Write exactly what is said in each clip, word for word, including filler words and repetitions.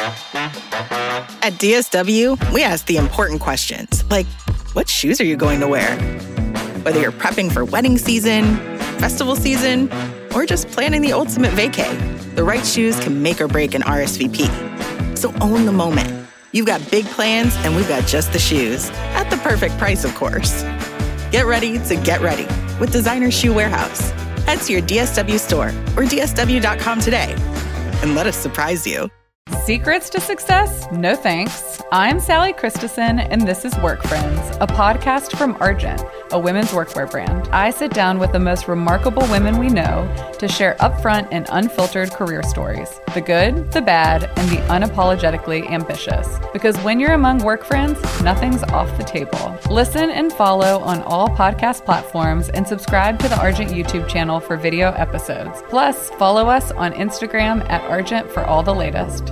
At D S W, we ask the important questions, like, what shoes are you going to wear? Whether you're prepping for wedding season, festival season, or just planning the ultimate vacay, the right shoes can make or break an R S V P. So own the moment. You've got big plans, and we've got just the shoes. At the perfect price, of course. Get ready to get ready with Designer Shoe Warehouse. Head to your D S W store or D S W dot com today and let us surprise you. Secrets to success? No thanks. I'm Sally Christensen, and this is Work Friends, a podcast from Argent, a women's workwear brand. I sit down with the most remarkable women we know to share upfront and unfiltered career stories, the good, the bad, and the unapologetically ambitious. Because when you're among work friends, nothing's off the table. Listen and follow on all podcast platforms and subscribe to the Argent YouTube channel for video episodes. Plus, follow us on Instagram at Argent for all the latest.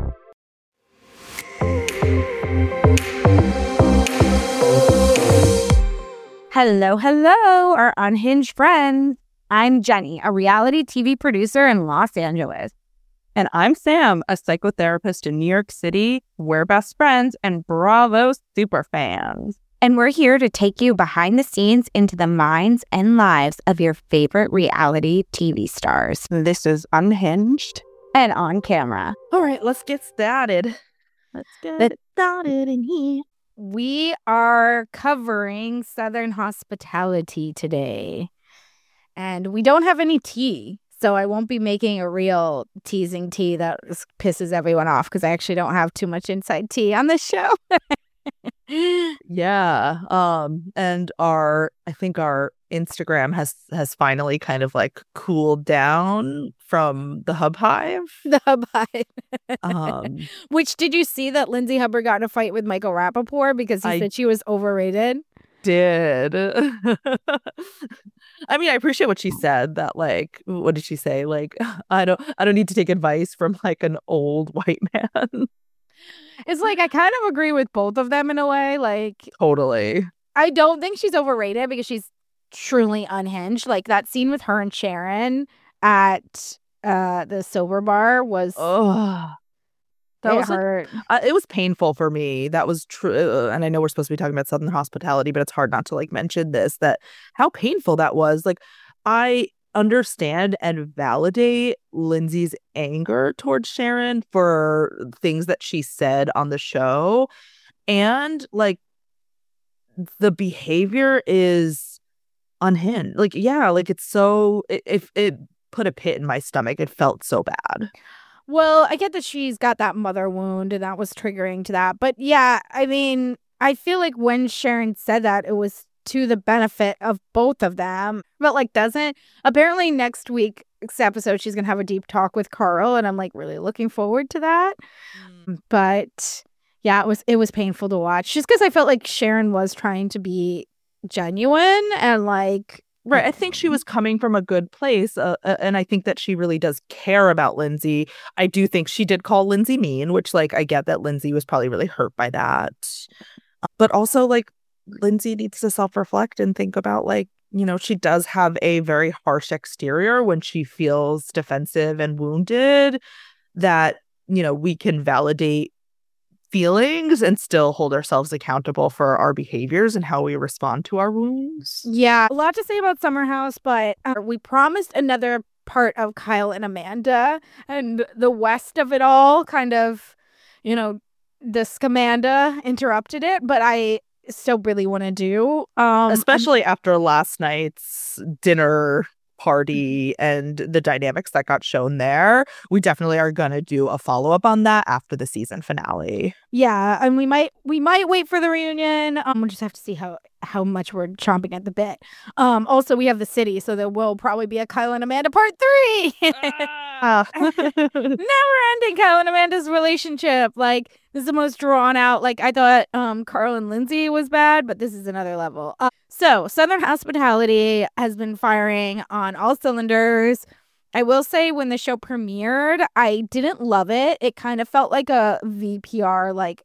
Hello, hello, our unhinged friends. I'm Jenny, a reality T V producer in Los Angeles. And I'm Sam, a psychotherapist in New York City. We're best friends and Bravo super fans. And we're here to take you behind the scenes into the minds and lives of your favorite reality T V stars. This is Unhinged. And on camera. All right, let's get started. Let's get Let's- it started in here. We are covering Southern hospitality today. And we don't have any tea. So I won't be making a real teasing tea that s- pisses everyone off because I actually don't have too much inside tea on this show. Yeah. Um, and our I think our Instagram has has finally kind of like cooled down from the Hub Hive. The Hub Hive. Um Which, did you see that Lindsay Hubbard got in a fight with Michael Rappaport because he I- said she was overrated? did. I mean, I appreciate what she said, that like, what did she say? Like, I don't I don't need to take advice from like an old white man. It's like, I kind of agree with both of them in a way. Like, Totally. I don't think she's overrated because she's truly unhinged. Like, that scene with her and Sharon at uh, the Sober Bar was... Oh, that it was like, hurt. uh, it was painful for me. That was true. And I know we're supposed to be talking about Southern hospitality, but it's hard not to like mention this, that how painful that was. Like, I understand and validate Lindsay's anger towards Sharon for things that she said on the show. And like, the behavior is unhinged. Like, yeah, like it's so, it, it, it put a pit in my stomach. It felt so bad. Well, I get that she's got that mother wound and that was triggering to that. But yeah, I mean, I feel like when Sharon said that, it was to the benefit of both of them. But like, doesn't, apparently next week's episode, she's going to have a deep talk with Carl. And I'm like really looking forward to that. Mm. But yeah, it was, it was painful to watch just because I felt like Sharon was trying to be genuine and like, Right. I think she was coming from a good place. Uh, uh, and I think that she really does care about Lindsay. I do think she did call Lindsay mean, which, like, I get that Lindsay was probably really hurt by that. But also, like, Lindsay needs to self-reflect and think about, like, you know, she does have a very harsh exterior when she feels defensive and wounded, that, you know, we can validate feelings and still hold ourselves accountable for our behaviors and how we respond to our wounds. Yeah, a lot to say about Summer House, but uh, we promised another part of Kyle and Amanda, and the West of it all kind of, you know, the Scamanda interrupted it, but I still really want to do. Um, Especially after last night's dinner party and the dynamics that got shown there. We definitely are going to do a follow-up on that after the season finale. Yeah, and we might we might wait for the reunion. Um, we'll just have to see how how much we're chomping at the bit. Um, also, we have the city, so there will probably be a Kyle and Amanda part three. Ah. Never ending Kyle and Amanda's relationship. Like, this is the most drawn out. Like, I thought um Carl and Lindsay was bad, but this is another level. Uh, so Southern Hospitality has been firing on all cylinders. I will say, when the show premiered, I didn't love it. It kind of felt like a V P R, like,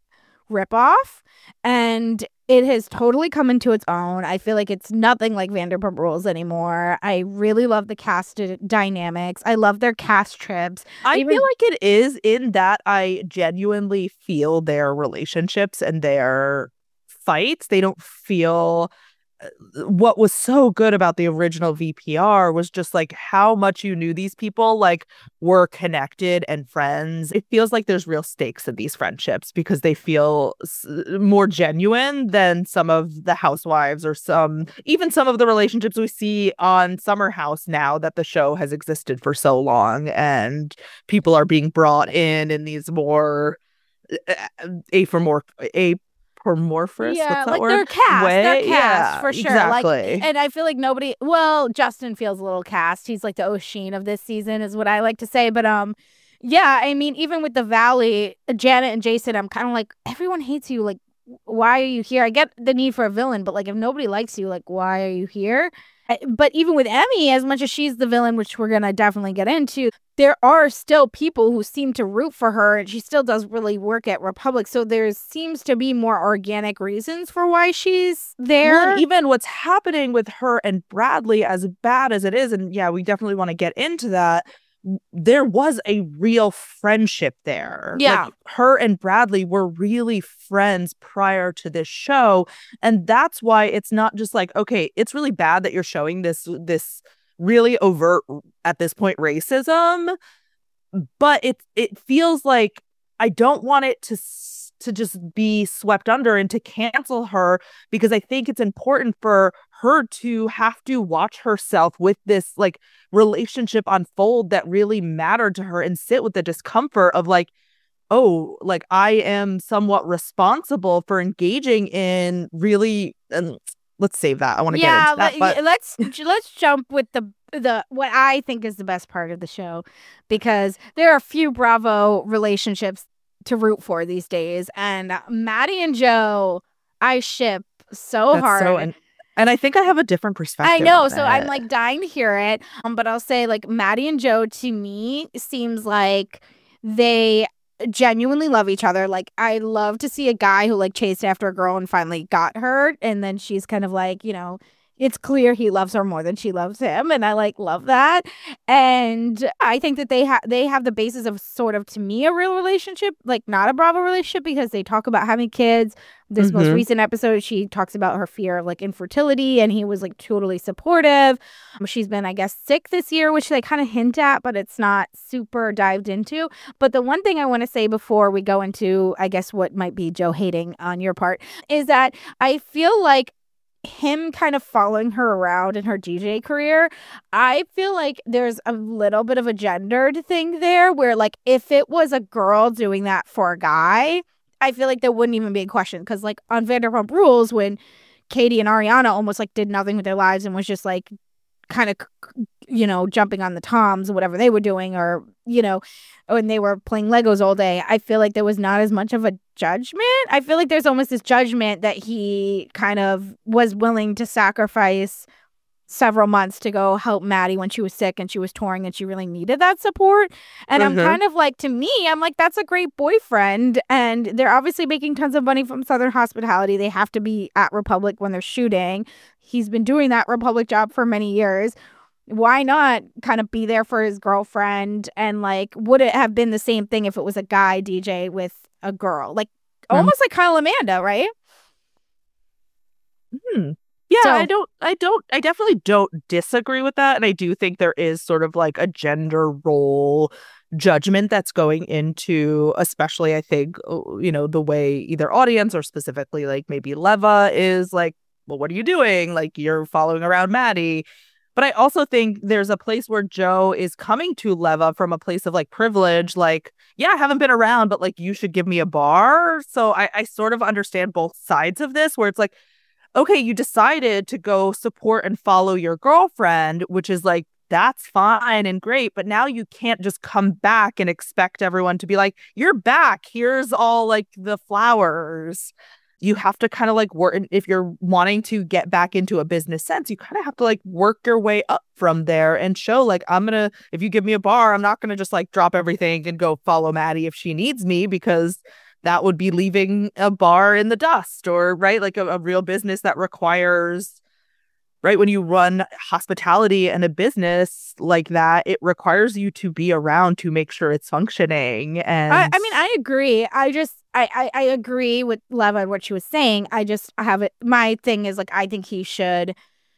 ripoff, and it has totally come into its own. I feel like it's nothing like Vanderpump Rules anymore. I really love the cast d- dynamics. I love their cast trips. I Even- feel like it is in that I genuinely feel their relationships and their fights. They don't feel... What was so good about the original V P R was just like how much you knew these people like were connected and friends. It feels like there's real stakes in these friendships because they feel s- more genuine than some of the housewives or some even some of the relationships we see on Summer House now that the show has existed for so long, and people are being brought in in these more apomorph a Amorphous, yeah, what's that like word? they're cast, Way? they're cast Yeah, for sure. exactly. Like, and I feel like nobody. Well, Justin feels a little cast. He's like the O'Sheen of this season, is what I like to say. But um, yeah, I mean, even with the Valley, Janet and Jason, I'm kind of like, everyone hates you. Like, why are you here? I get the need for a villain, but like, if nobody likes you, like, why are you here? But even with Emmy, as much as she's the villain, which we're gonna definitely get into, there are still people who seem to root for her, and she still does really work at Republic. So there seems to be more organic reasons for why she's there. Well, and even what's happening with her and Bradley, as bad as it is, and yeah, we definitely want to get into that. There was a real friendship there. Yeah. Like, her and Bradley were really friends prior to this show. And that's why it's not just like, okay, it's really bad that you're showing this this really overt, at this point, racism. But it it feels like I don't want it to to just be swept under and to cancel her, because I think it's important for her to have to watch herself with this like relationship unfold that really mattered to her and sit with the discomfort of like, oh, like I am somewhat responsible for engaging in really, and let's save that. I want to yeah, get into that. But let's let's jump with the the what I think is the best part of the show, because there are a few Bravo relationships to root for these days, and Maddie and Joe, I ship so that's hard. so, and, and I think I have a different perspective. I know, on so it. I'm like dying to hear it. Um, but I'll say like Maddie and Joe to me seems like they genuinely love each other. Like, I love to see a guy who like chased after a girl and finally got her, and then she's kind of like, you know, it's clear he loves her more than she loves him, and I like love that. And I think that they have they have the basis of sort of, to me, a real relationship, like not a Bravo relationship, because they talk about having kids. This Mm-hmm. most recent episode, she talks about her fear of like infertility, and he was like totally supportive. Um, she's been, I guess, sick this year, which they kind of hint at, but it's not super dived into. But the one thing I want to say before we go into, I guess, what might be Joe hating on your part, is that I feel like him kind of following her around in her D J career, I feel like there's a little bit of a gendered thing there, where like if it was a girl doing that for a guy, I feel like there wouldn't even be a question. Because like on Vanderpump Rules, when Katie and Ariana almost like did nothing with their lives and was just like kind of, you know, jumping on the toms, whatever they were doing, or, you know, when they were playing Legos all day, I feel like there was not as much of a judgment. I feel like there's almost this judgment that he kind of was willing to sacrifice several months to go help Maddie when she was sick and she was touring and she really needed that support. And Mm-hmm. I'm kind of like, to me, I'm like, that's a great boyfriend. And they're obviously making tons of money from Southern Hospitality. They have to be at Republic when they're shooting. He's been doing that Republic job for many years. Why not kind of be there for his girlfriend? And like, would it have been the same thing if it was a guy D J with a girl? Like, almost like Kyle Amanda, right? Hmm. Yeah, So- I don't, I don't, I definitely don't disagree with that. And I do think there is sort of like a gender role judgment that's going into, especially, I think, oh, you know, the way either audience or specifically like maybe Leva is like, well, what are you doing? Like, you're following around Maddie. But I also think there's a place where Joe is coming to Leva from a place of like privilege, like, yeah, I haven't been around, but like, you should give me a bar. So I, I sort of understand both sides of this, where it's like, okay, you decided to go support and follow your girlfriend, which is like, that's fine and great. But now you can't just come back and expect everyone to be like, you're back. Here's all like the flowers. You have to kind of like work. If you're wanting to get back into a business sense, you kind of have to like work your way up from there and show like, I'm going to, if you give me a bar, I'm not going to just like drop everything and go follow Maddie if she needs me, because that would be leaving a bar in the dust, or right, like a, a real business that requires, right, when you run hospitality and a business like that, it requires you to be around to make sure it's functioning. And I, I mean, I agree. I just, I, I, I agree with Leva and what she was saying. I just have it. My thing is like, I think he should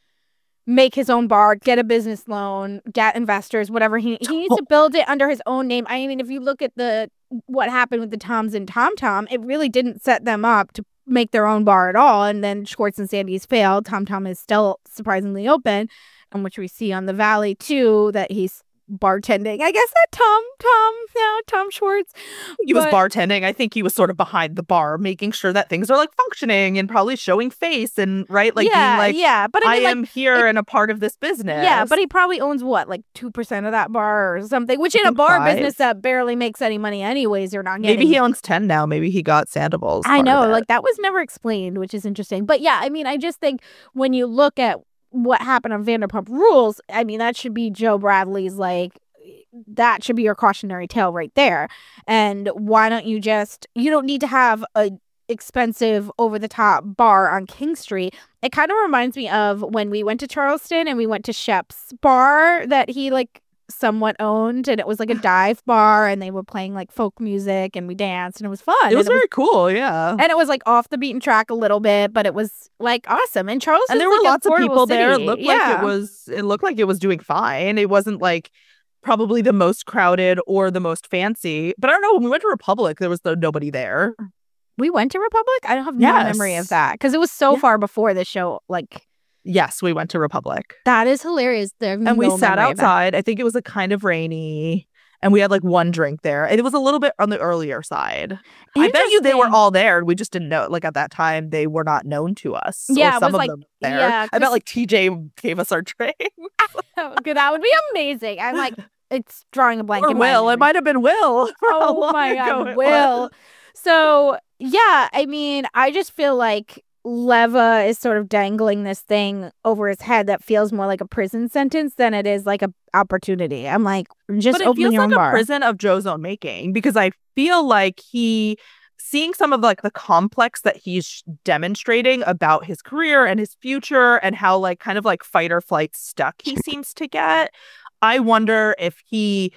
make his own bar, get a business loan, get investors, whatever. He he needs to build it under his own name. I mean, if you look at the what happened with the Toms and Tom Tom, it really didn't set them up to make their own bar at all. And then Schwartz and Sandy's failed. Tom Tom is still surprisingly open, and which we see on the Valley too, that he's bartending. I guess that Tom Tom now Tom Schwartz. He was but, bartending. I think he was sort of behind the bar, making sure that things are like functioning and probably showing face and right, like yeah, being like, yeah. But I, mean, I am like, here it, and a part of this business. Yeah, but he probably owns what, like two percent of that bar or something. Which in a bar Five. business that barely makes any money, anyways. You're not getting. Maybe he owns ten now. Maybe he got Sandoval's. I know, like that was never explained, which is interesting. But yeah, I mean, I just think when you look at what happened on Vanderpump Rules, I mean, that should be Joe Bradley's like. That should be your cautionary tale right there. And why don't you just, you don't need to have a expensive over the top bar on King Street. It kind of reminds me of when we went to Charleston and we went to Shep's bar that he like somewhat owned, and it was like a dive bar and they were playing like folk music and we danced and it was fun. It was and very it was, cool, yeah. And it was like off the beaten track a little bit, but it was like awesome. And Charleston, and there were like lots of people city. there. It looked yeah. like it was. It looked like it was doing fine. It wasn't like probably the most crowded or the most fancy. But I don't know, when we went to Republic, there was the, nobody there. We went to Republic? I don't have yes. no memory of that. Because it was so yeah. far before the show. Like, yes, we went to Republic. That is hilarious. There and no we sat memory of that. outside. I think it was a kind of rainy. And we had like one drink there. And it was a little bit on the earlier side. I bet you they were all there. We just didn't know. Like at that time, they were not known to us. Yeah, or it some was of like, them were there. yeah, I bet like T J gave us our drink. Okay, that would be amazing. I'm like, it's drawing a blank. Or in my Will. memory. It might have been Will. Oh my God, Will. Was. So yeah, I mean, I just feel like Leva is sort of dangling this thing over his head that feels more like a prison sentence than it is like a opportunity. I'm like, just but it open feels your like own bar. a prison of Joe's own making, because I feel like he seeing some of like the complex that he's demonstrating about his career and his future and how like kind of like fight or flight stuck he seems to get. I wonder if he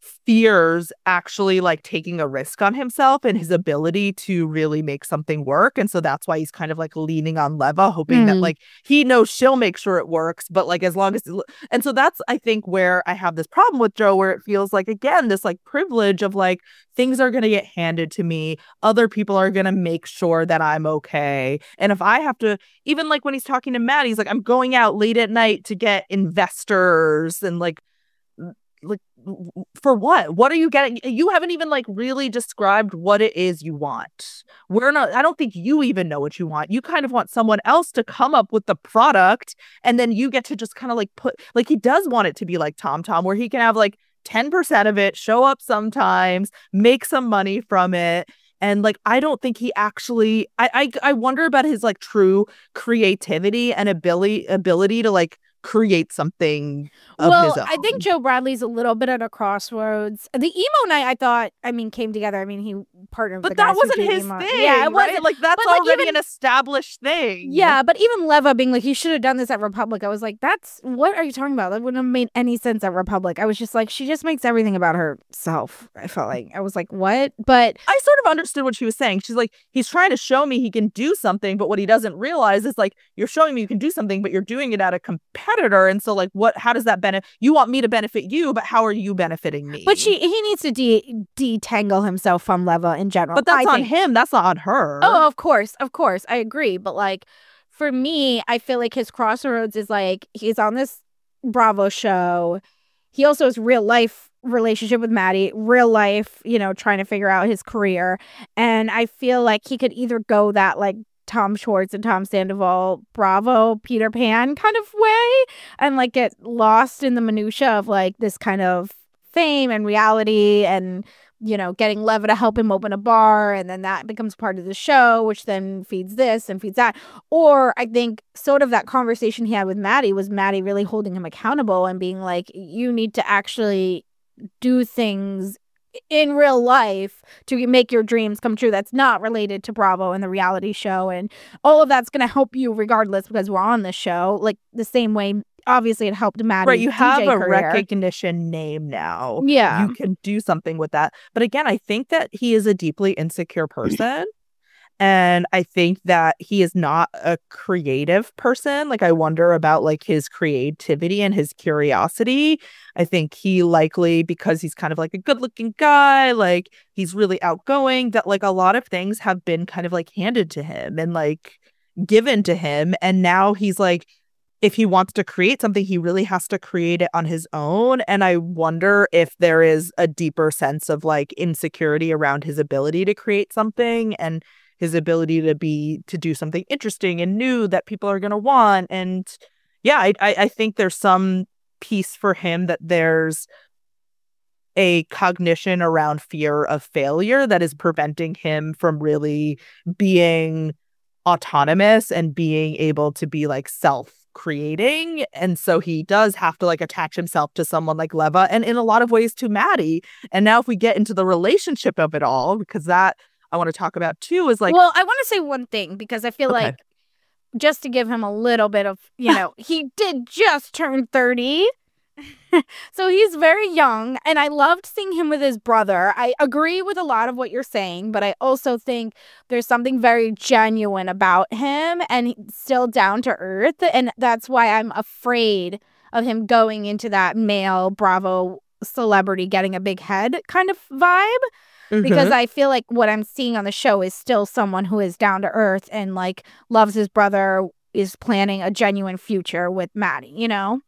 fears actually like taking a risk on himself and his ability to really make something work. And so that's why he's kind of like leaning on Leva, hoping mm. that like he knows she'll make sure it works. But like as long as it... and so that's I think where I have this problem with Joe, where it feels like again this like privilege of like things are going to get handed to me. Other people are going to make sure that I'm okay. And if I have to, even like when he's talking to Matt, he's like, I'm going out late at night to get investors and like like for what? What are you getting? You haven't even like really described what it is you want. We're not, I don't think you even know what you want. You kind of want someone else to come up with the product, and then you get to just kind of like put, like he does want it to be like Tom Tom, where he can have like ten percent of it, show up sometimes, make some money from it. And like, I don't think he actually, I, I, I wonder about his like true creativity and ability, ability to like create something of well, his own. I think Joe Bradley's a little bit at a crossroads. The emo night, I thought, I mean, came together. I mean, he partnered with But the that guys who wasn't did his emo. thing. Yeah, it right? wasn't. Like, that's but, like, already even, an established thing. Yeah, but even Leva being like, he should have done this at Republic. I was like, that's, what are you talking about? That wouldn't have made any sense at Republic. I was just like, she just makes everything about herself. I felt like, I was like, what? But I sort of understood what she was saying. She's like, he's trying to show me he can do something, but what he doesn't realize is like, you're showing me you can do something, but you're doing it at a competitor. And so like, what, how does that benefit? You want me to benefit you, but how are you benefiting me? But she, he needs to de- detangle himself from Leva in general. But that's I on think. him. That's not on her. Oh, of course. Of course. I agree. But like, for me, I feel like his crossroads is like, he's on this Bravo show. He also has real life relationship with Maddie, real life, you know, trying to figure out his career. And I feel like he could either go that like Tom Schwartz and Tom Sandoval, Bravo, Peter Pan kind of way, and like get lost in the minutia of like this kind of fame and reality and, you know, getting Leva to help him open a bar, and then that becomes part of the show, which then feeds this and feeds that. Or I think sort of that conversation he had with Maddie was Maddie really holding him accountable and being like, you need to actually do things in real life to make your dreams come true. That's not related to Bravo and the reality show. And all of that's going to help you regardless because we're on the show. Like the same way, obviously, it helped Maddie's Right, you have D J a career. recognition name now. Yeah. You can do something with that. But again, I think that he is a deeply insecure person. And I think that he is not a creative person. Like, I wonder about like his creativity and his curiosity. I think he likely, because he's kind of like a good looking guy, like he's really outgoing, that like a lot of things have been kind of like handed to him and like given to him. And now he's like, if he wants to create something, he really has to create it on his own. And I wonder if there is a deeper sense of like insecurity around his ability to create something and his ability to be to do something interesting and new that people are going to want. And yeah, I, I I think there's some piece for him that there's a cognition around fear of failure that is preventing him from really being autonomous and being able to be like self-creating. And so he does have to like attach himself to someone like Leva and in a lot of ways to Maddie. And now if we get into the relationship of it all, because that I want to talk about too is like, well, I want to say one thing because I feel okay. like just to give him a little bit of, you know, he did just turn thirty. So he's very young. And I loved seeing him with his brother. I agree with a lot of what you're saying, but I also think there's something very genuine about him and he's still down to earth. And that's why I'm afraid of him going into that male Bravo celebrity getting a big head kind of vibe. Mm-hmm. Because I feel like what I'm seeing on the show is still someone who is down to earth and like loves his brother, is planning a genuine future with Maddie, you know?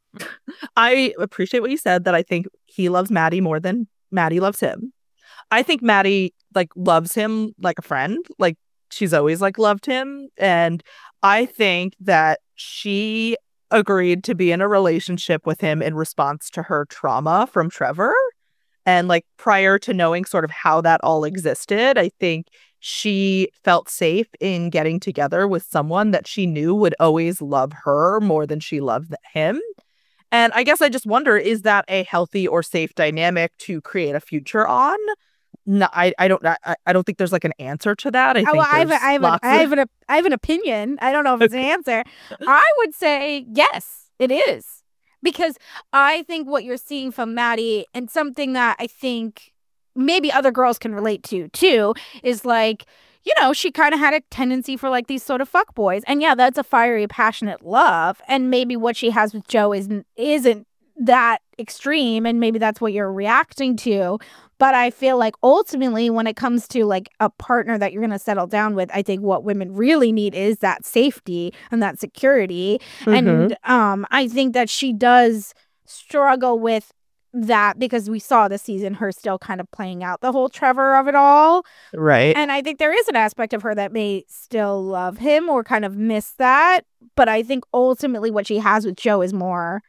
I appreciate what you said, that I think he loves Maddie more than Maddie loves him. I think Maddie like loves him like a friend. Like she's always like loved him. And I think that she agreed to be in a relationship with him in response to her trauma from Trevor. And like prior to knowing sort of how that all existed, I think she felt safe in getting together with someone that she knew would always love her more than she loved him. And I guess I just wonder, is that a healthy or safe dynamic to create a future on? No, I, I don't I, I don't think there's like an answer to that. I Oh, think well, I have, there's a- I, have an, lots I, of- have an, I have an opinion. I don't know if it's an answer. I would say yes, it is. Because I think what you're seeing from Maddie, and something that I think maybe other girls can relate to too, is like, you know, she kind of had a tendency for like these sort of fuckboys. And yeah, that's a fiery, passionate love. And maybe what she has with Joe isn't, isn't that extreme. And maybe that's what you're reacting to. But I feel like ultimately when it comes to like a partner that you're going to settle down with, I think what women really need is that safety and that security. Mm-hmm. And um, I think that she does struggle with that because we saw this season her still kind of playing out the whole Trevor of it all. Right. And I think there is an aspect of her that may still love him or kind of miss that. But I think ultimately what she has with Joe is more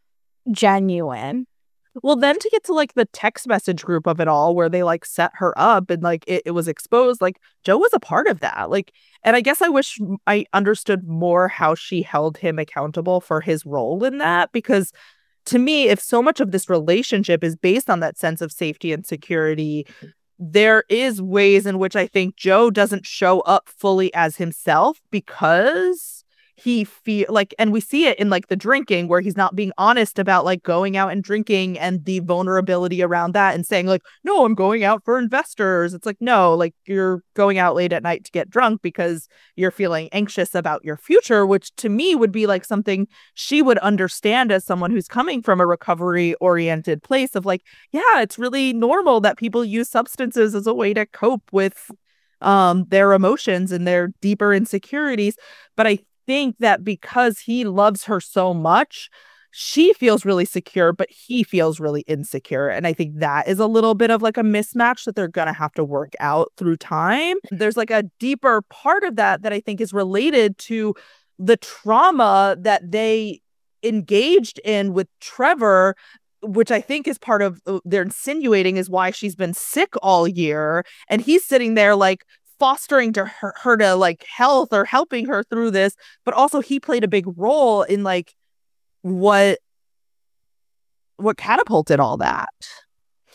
genuine. Well, then to get to like the text message group of it all where they like set her up and like it, it was exposed, like Joe was a part of that. Like, and I guess I wish I understood more how she held him accountable for his role in that, because to me, if so much of this relationship is based on that sense of safety and security, there is ways in which I think Joe doesn't show up fully as himself because he feel like, and we see it in like the drinking where he's not being honest about like going out and drinking and the vulnerability around that and saying like, no, I'm going out for investors. It's like, no, like you're going out late at night to get drunk because you're feeling anxious about your future, which to me would be like something she would understand as someone who's coming from a recovery oriented place of like, yeah, it's really normal that people use substances as a way to cope with um, their emotions and their deeper insecurities. But I think that because he loves her so much, she feels really secure, but he feels really insecure. And I think that is a little bit of like a mismatch that they're going to have to work out through time. There's like a deeper part of that that I think is related to the trauma that they engaged in with Trevor, which I think is part of uh, they're insinuating is why she's been sick all year. And he's sitting there like fostering to her, her to like health or helping her through this, but also he played a big role in like what what catapulted all that.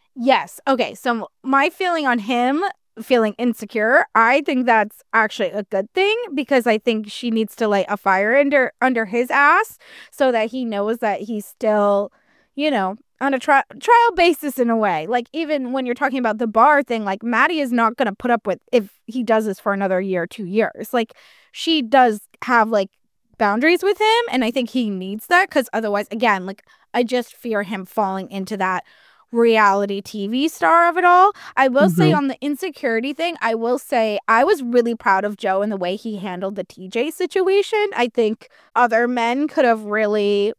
Yes. Okay. So my feeling on him feeling insecure, I think that's actually a good thing because I think she needs to light a fire under under his ass so that he knows that he's still, you know, on a tri- trial basis in a way. Like even when you're talking about the bar thing, like Maddie is not going to put up with if he does this for another year, two years. Like she does have like boundaries with him, and I think he needs that because otherwise, again, like I just fear him falling into that reality T V star of it all. I will mm-hmm. say on the insecurity thing, I will say I was really proud of Joe and the way he handled the T J situation. I think other men could have really,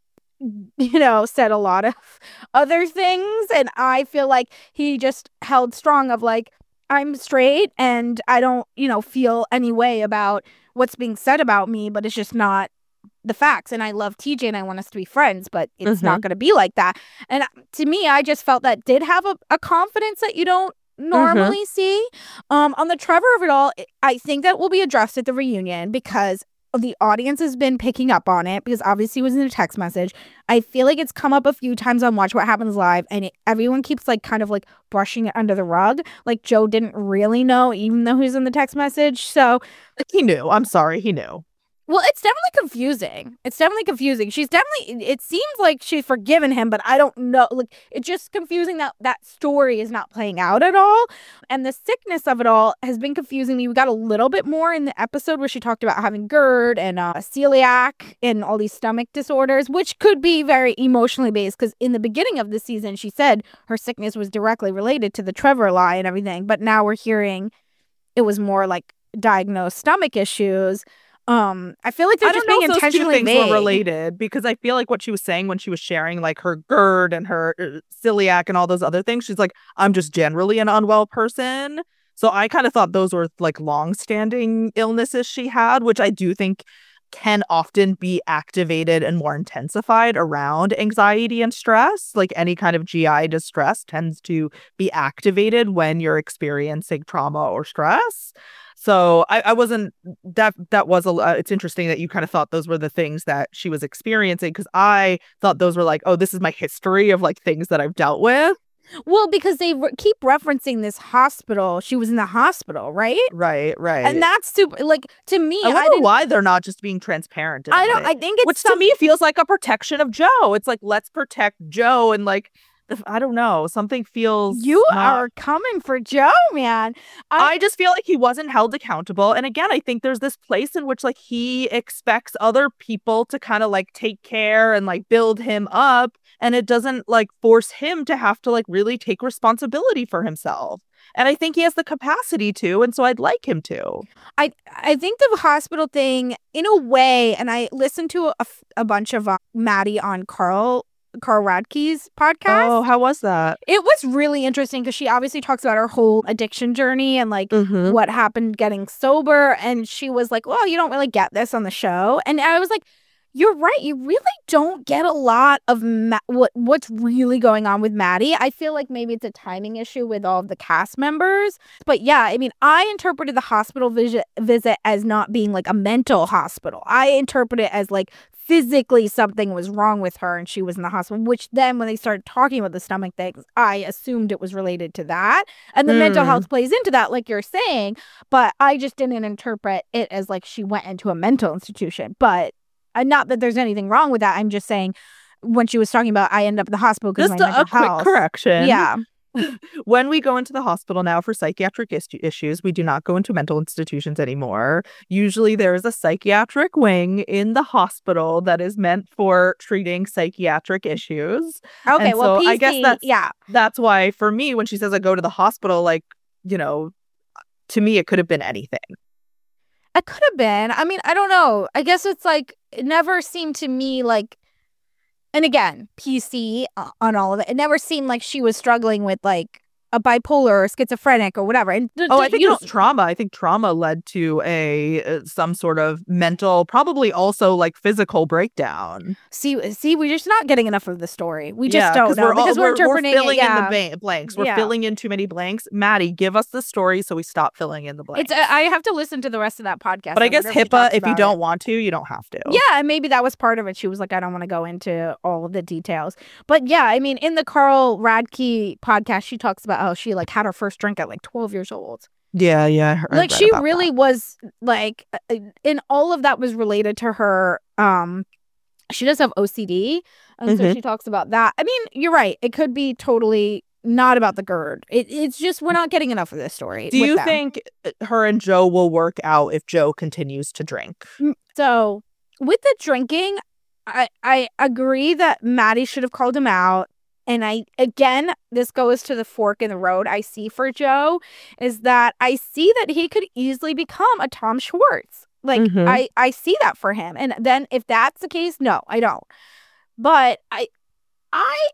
you know, said a lot of other things. And I feel like he just held strong of like, I'm straight and I don't, you know, feel any way about what's being said about me, but it's just not the facts. And I love T J and I want us to be friends, but it's mm-hmm. not going to be like that. And to me, I just felt that did have a, a confidence that you don't normally mm-hmm. see. Um, on the Trevor of it all, I think that will be addressed at the reunion because the audience has been picking up on it because obviously it was in a text message. I feel like it's come up a few times on Watch What Happens Live and it, everyone keeps like kind of like brushing it under the rug. Like Joe didn't really know even though he was in the text message. So he knew. I'm sorry. He knew. Well, it's definitely confusing. It's definitely confusing. She's definitely, it seems like she's forgiven him, but I don't know. Like, it's just confusing that that story is not playing out at all. And the sickness of it all has been confusing me. We got a little bit more in the episode where she talked about having GERD and uh, celiac and all these stomach disorders, which could be very emotionally based because in the beginning of the season, she said her sickness was directly related to the Trevor lie and everything. But now we're hearing it was more like diagnosed stomach issues. Um, I feel like they're I just don't being know if those two intentionally things vague. were related because I feel like what she was saying when she was sharing like her GERD and her uh, celiac and all those other things, she's like, I'm just generally an unwell person. So I kind of thought those were like long-standing illnesses she had, which I do think can often be activated and more intensified around anxiety and stress. Like any kind of G I distress tends to be activated when you're experiencing trauma or stress. So I, I wasn't that that was a uh, it's interesting that you kind of thought those were the things that she was experiencing because I thought those were like, oh, this is my history of like things that I've dealt with. Well, because they re- keep referencing this hospital. She was in the hospital, right? Right, right. And that's super, like, to me, I I wonder why they're not just being transparent. I don't, I think it's... Which to me feels like a protection of Joe. It's like, let's protect Joe and like, I don't know, something feels... You not... are coming for Joe, man. I... I just feel like he wasn't held accountable. And again, I think there's this place in which like he expects other people to kind of like take care and like build him up. And it doesn't like force him to have to like really take responsibility for himself. And I think he has the capacity to. And so I'd like him to. I I think the hospital thing in a way, and I listened to a, a bunch of uh, Maddie on Carl Carl Radke's podcast. Oh, how was that? It was really interesting because she obviously talks about her whole addiction journey and like mm-hmm. what happened getting sober. And she was like, well, you don't really get this on the show. And I was like, you're right. You really don't get a lot of Ma- what what's really going on with Maddie. I feel like maybe it's a timing issue with all of the cast members. But yeah, I mean, I interpreted the hospital visit, visit as not being like a mental hospital. I interpret it as like physically something was wrong with her and she was in the hospital, which then when they started talking about the stomach things, I assumed it was related to that. And the mm. mental health plays into that, like you're saying. But I just didn't interpret it as like she went into a mental institution. But Uh, not that there's anything wrong with that. I'm just saying when she was talking about I end up in the hospital because of my mental health. Just a quick correction. Yeah. When we go into the hospital now for psychiatric is- issues, we do not go into mental institutions anymore. Usually there is a psychiatric wing in the hospital that is meant for treating psychiatric issues. Okay, and well, so P C, I guess that's, yeah. that's why for me, when she says I go to the hospital, like, you know, to me, it could have been anything. It could have been. I mean, I don't know. I guess it's like, it never seemed to me like, and again, P C on all of it, it never seemed like she was struggling with like a bipolar or schizophrenic or whatever. And th- Oh, th- I think you it was don't trauma. I think trauma led to a uh, some sort of mental, probably also like physical breakdown. see. See, we're just not getting enough of the story. We just Yeah, don't 'cause know we're all- because we're, we're, we're interpreting filling it. in the Yeah. ba- blanks. We're Yeah. filling in too many blanks. Maddie, give us the story so we stop filling in the blanks. It's. I have to listen to the rest of that podcast. but I guess wonder if she HIPAA, talks if you about don't it. want to, you don't have to. Yeah, and maybe that was part of it. She was like, I don't want to go into all of the details. But yeah, I mean, in the Carl Radke podcast, she talks about how she like had her first drink at like twelve years old. Yeah, yeah. I heard, Like she really was like, uh, and all of that was related to her. Um, she does have O C D, and so Mhm. she talks about that. I mean, you're right. It could be totally not about the GERD. It, it's just we're not getting enough of this story. Do with you them. think her and Joe will work out if Joe continues to drink? So with the drinking, I I agree that Maddie should have called him out. And I, again, this goes to the fork in the road I see for Joe, is that I see that he could easily become a Tom Schwartz. Like, Mhm. I, I see that for him. And then if that's the case, no, I don't. But I, I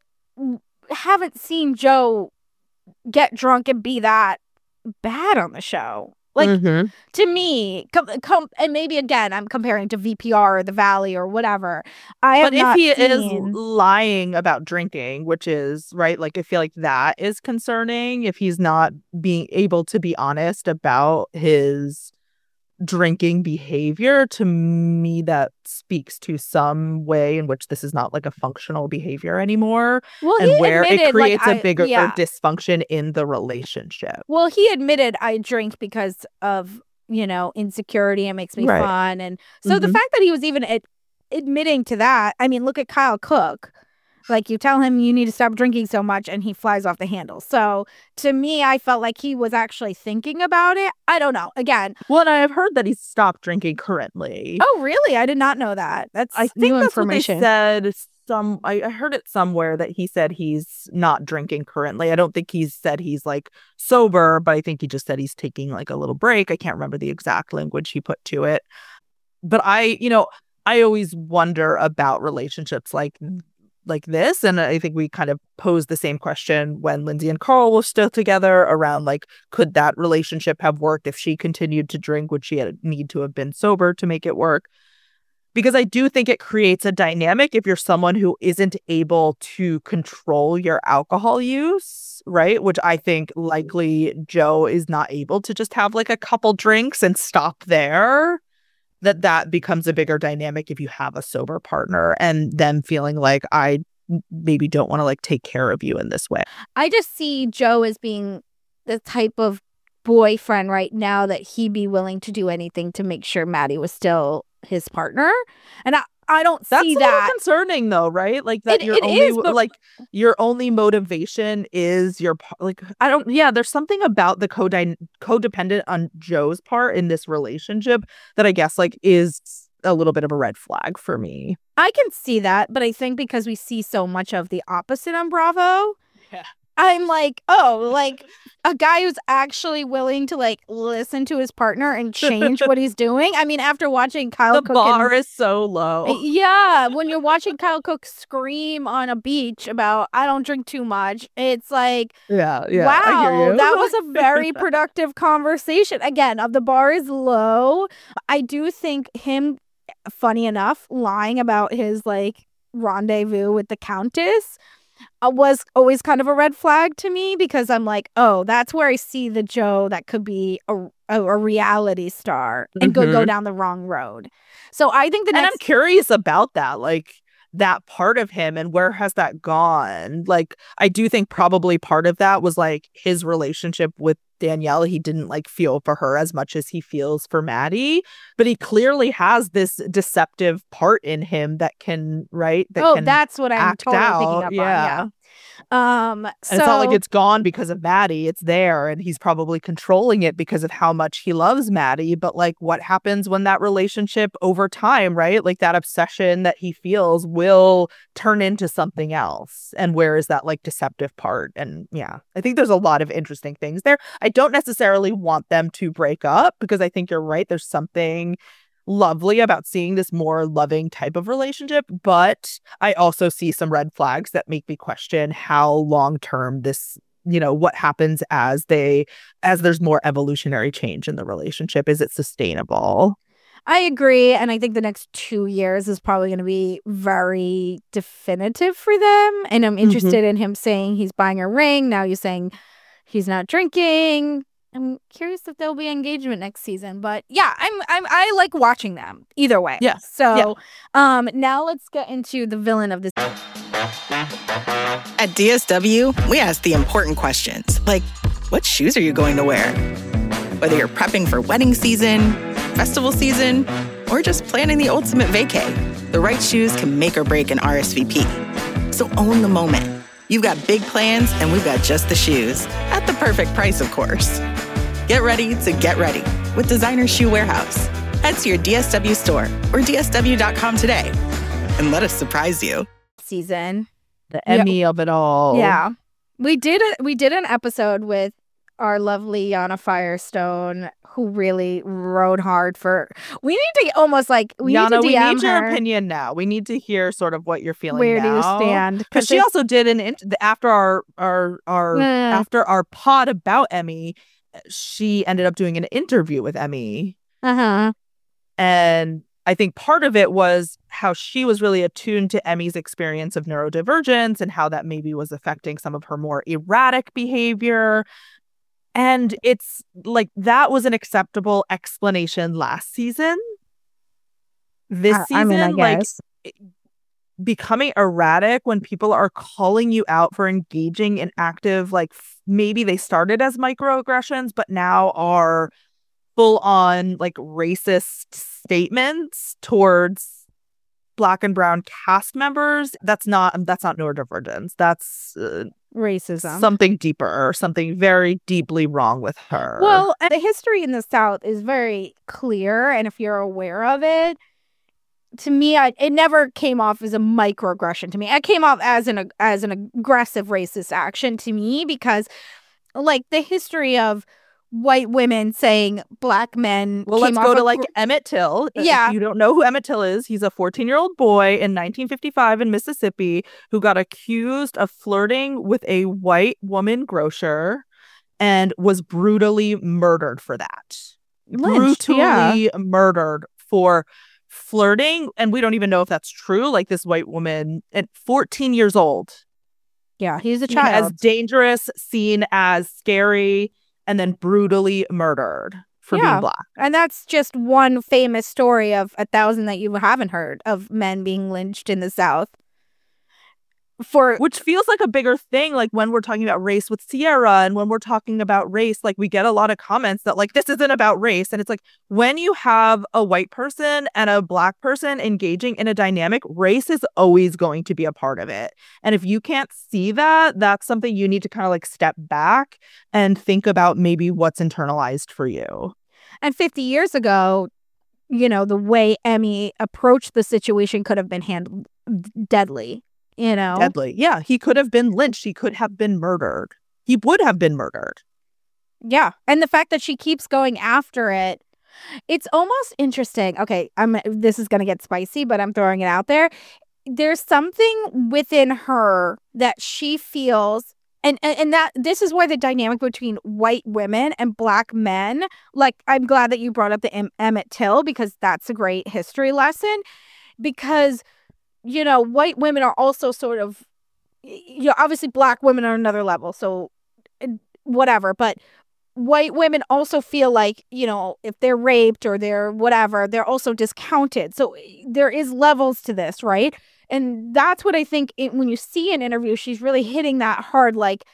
haven't seen Joe get drunk and be that bad on the show. Like, Mhm. to me, com- com- and maybe again, I'm comparing to V P R or The Valley or whatever. I have But if not he is seen... lying about drinking, which is, right, like I feel like that is concerning if he's not being able to be honest about his drinking behavior, to me that speaks to some way in which this is not like a functional behavior anymore, well, and he where admitted, it creates like, a I- bigger yeah. dysfunction in the relationship. Well, he admitted I drink because of, you know, insecurity. It makes me Right. fun. And so the Mhm. fact that he was even ad- admitting to that, I mean, look at Kyle Cook. Like, you tell him you need to stop drinking so much and he flies off the handle. So to me, I felt like he was actually thinking about it. I don't know. Again, Well, and I've heard that he's stopped drinking currently. oh, really? I did not know that. That's I think new that's information. what they said. Some I, I heard it somewhere that he said he's not drinking currently. I don't think he's said he's like sober, but I think he just said he's taking like a little break. I can't remember the exact language he put to it. But I, you know, I always wonder about relationships like like this, and I think we kind of posed the same question when Lindsay and Carl were still together around like, could that relationship have worked if she continued to drink? Would she had, need to have been sober to make it work? Because I do think it creates a dynamic if you're someone who isn't able to control your alcohol use, right? Which I think likely Joe is not able to just have like a couple drinks and stop there. That that becomes a bigger dynamic if you have a sober partner and them feeling like, I maybe don't want to like take care of you in this way. I just see Joe as being the type of boyfriend right now that he'd be willing to do anything to make sure Maddie was still his partner. And I, I don't That's see a little that. concerning though, right? Like that It- your it only is, but- like your only motivation is your par- like I don't yeah, there's something about the code codependent on Joe's part in this relationship that I guess like is a little bit of a red flag for me. I can see that, but I think because we see so much of the opposite on Bravo, Yeah. I'm like, oh, like a guy who's actually willing to like listen to his partner and change what he's doing. I mean, after watching Kyle The Cook bar and- is so low. Yeah, when you're watching Kyle Cook scream on a beach about I don't drink too much, it's like, Yeah, yeah. wow, I hear you. that was a very productive conversation. Again, of the bar is low. I do think him, funny enough, lying about his like rendezvous with the Countess uh, was always kind of a red flag to me, because I'm like, oh, that's where I see the Joe that could be a, a, a reality star and go, go Mhm. down the wrong road. So I think the And next I'm curious about that, like that part of him and where has that gone? Like, I do think probably part of that was like his relationship with Danielle. He didn't like feel for her as much as he feels for Maddie, but he clearly has this deceptive part in him that can, right? That oh, can that's what I'm act totally out. picking up yeah. on. Yeah. Um. So And it's not like it's gone because of Maddie. It's there, and he's probably controlling it because of how much he loves Maddie. But like, what happens when that relationship over time, right? Like that obsession that he feels will turn into something else. And where is that like deceptive part? And yeah, I think there's a lot of interesting things there. I don't necessarily want them to break up because I think you're right. There's something lovely about seeing this more loving type of relationship, but I also see some red flags that make me question how long term this you know, what happens as they as there's more evolutionary change in the relationship. Is it sustainable? I agree. And I think the next two years is probably going to be very definitive for them. And I'm interested mm-hmm. in him saying he's buying a ring. Now you're saying he's not drinking. I'm curious if there'll be engagement next season. But yeah, I'm I'm I like watching them either way. Yeah. So yeah. um now let's get into the villain of this. At D S W, we ask the important questions, like what shoes are you going to wear? Whether you're prepping for wedding season, festival season, or just planning the ultimate vacay, the right shoes can make or break an R S V P. So own the moment. You've got big plans, and we've got just the shoes. At the perfect price, of course. Get ready to get ready with Designer Shoe Warehouse. Head to your D S W store or D S W dot com today and let us surprise you. Season. The Emmy yeah. of it all. Yeah. We did a, we did an episode with our lovely Yana Firestone, who really rode hard for. We need to almost like we Yana, need to D M we need her. your opinion now. We need to hear sort of what you're feeling. Where now. do you stand? Because she also did an int- after our our our uh, after our pod about Emmy, she ended up doing an interview with Emmy. Uh huh. And I think part of it was how she was really attuned to Emmy's experience of neurodivergence and how that maybe was affecting some of her more erratic behavior. And it's like that was an acceptable explanation last season. This I, season, I mean, I like guess. becoming erratic when people are calling you out for engaging in active, like f- maybe they started as microaggressions, but now are full on like racist statements towards Black and brown cast members. That's not that's not neurodivergence. That's uh, racism. Something deeper, something very deeply wrong with her. Well, and the history in the South is very clear, and if you're aware of it, to me, I, it never came off as a microaggression to me. It came off as an as an aggressive racist action to me because, like, the history of white women saying Black men. Well, came let's go off to of, like Emmett Till. Yeah. If you don't know who Emmett Till is, he's a fourteen-year-old boy in nineteen fifty-five in Mississippi who got accused of flirting with a white woman grocer and was brutally murdered for that. Lynched, brutally yeah. murdered for flirting. And we don't even know if that's true. Like this white woman at fourteen years old. Yeah, he's a child. As dangerous, seen as scary, and then brutally murdered for yeah. being Black. And that's just one famous story of a thousand that you haven't heard of men being lynched in the South. For Which feels like a bigger thing, like when we're talking about race with Sierra and when we're talking about race, like we get a lot of comments that like, this isn't about race. And it's like, when you have a white person and a Black person engaging in a dynamic, race is always going to be a part of it. And if you can't see that, that's something you need to kind of like step back and think about maybe what's internalized for you. And fifty years ago, you know, the way Emmy approached the situation could have been handled deadly. You know, deadly. Yeah, he could have been lynched. He could have been murdered. He would have been murdered. Yeah. And the fact that she keeps going after it, it's almost interesting. Okay, I'm this is going to get spicy, but I'm throwing it out there. There's something within her that she feels, and, and, and that this is why the dynamic between white women and Black men, like, I'm glad that you brought up the em- Emmett Till, because that's a great history lesson, because you know, white women are also sort of, you know, obviously Black women are another level, so whatever. But white women also feel like, you know, if they're raped or they're whatever, they're also discounted. So there is levels to this, right? And that's what I think it, when you see an interview, she's really hitting that hard, like,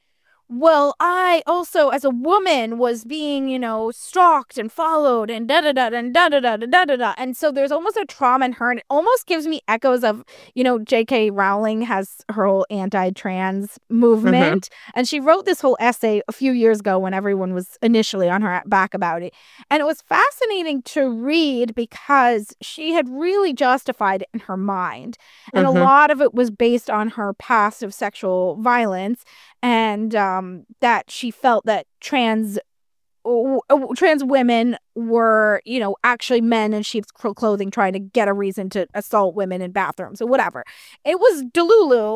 well, I also, as a woman, was being, you know, stalked and followed and da-da-da and da-da-da da-da-da. And so there's almost a trauma in her. And it almost gives me echoes of, you know, J K Rowling has her whole anti-trans movement. Mm-hmm. And she wrote this whole essay a few years ago when everyone was initially on her back about it. And it was fascinating to read because she had really justified it in her mind. And mm-hmm. a lot of it was based on her past of sexual violence. And um, that she felt that trans w- trans women were, you know, actually men in sheep's clothing trying to get a reason to assault women in bathrooms or whatever. It was Delulu.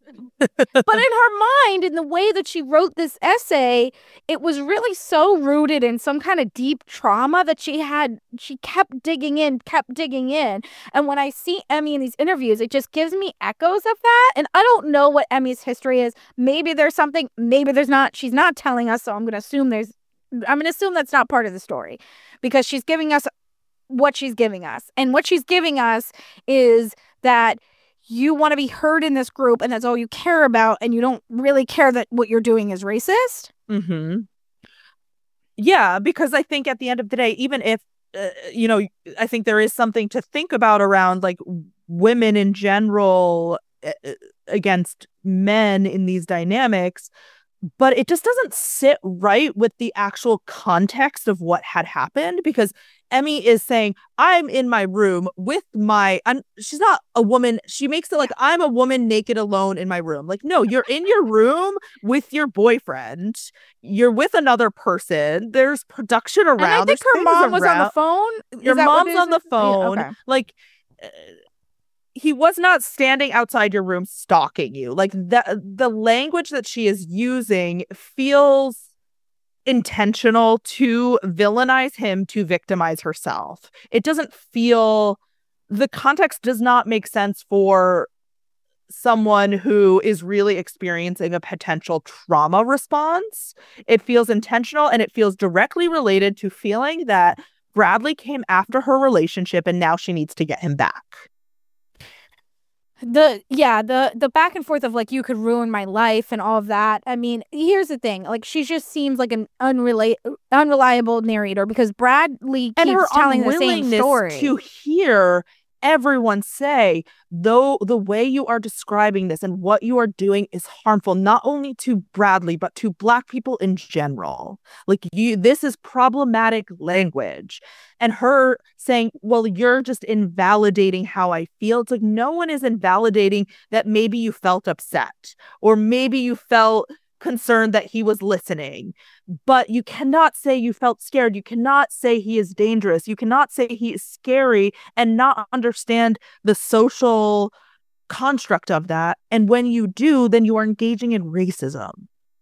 But in her mind, in the way that she wrote this essay, it was really so rooted in some kind of deep trauma that she had. She kept digging in, kept digging in. And when I see Emmy in these interviews, it just gives me echoes of that. And I don't know what Emmy's history is. Maybe there's something, maybe there's not. She's not telling us, so I'm going to assume there's, I'm going to assume that's not part of the story because she's giving us what she's giving us. And what she's giving us is that you want to be heard in this group and that's all you care about and you don't really care that what you're doing is racist. Mm-hmm. Yeah, because I think at the end of the day, even if, uh, you know, I think there is something to think about around like women in general uh, against men in these dynamics, but it just doesn't sit right with the actual context of what had happened because Emmy is saying, I'm in my room with my, I'm, she's not a woman. She makes it like I'm a woman naked alone in my room. Like, no, you're in your room with your boyfriend. You're with another person. There's production around. And I think There's her mom around. was on the phone. Is your mom's on the phone. Yeah, okay. Like, uh, he was not standing outside your room stalking you. Like the, the language that she is using feels intentional to villainize him, to victimize herself. It doesn't feel, the context does not make sense for someone who is really experiencing a potential trauma response. It feels intentional and it feels directly related to feeling that Bradley came after her relationship and now she needs to get him back. The yeah, the the back and forth of like you could ruin my life and all of that. I mean, here's the thing. Like she just seems like an unrela- unreliable narrator because Bradley and keeps her telling the same story. To hear everyone say, though the way you are describing this and what you are doing is harmful, not only to Bradley, but to Black people in general. Like you, this is problematic language. And her saying, well, you're just invalidating how I feel. It's like no one is invalidating that maybe you felt upset or maybe you felt concerned that he was listening. But you cannot say you felt scared. You cannot say he is dangerous. You cannot say he is scary and not understand the social construct of that. And when you do, then you are engaging in racism.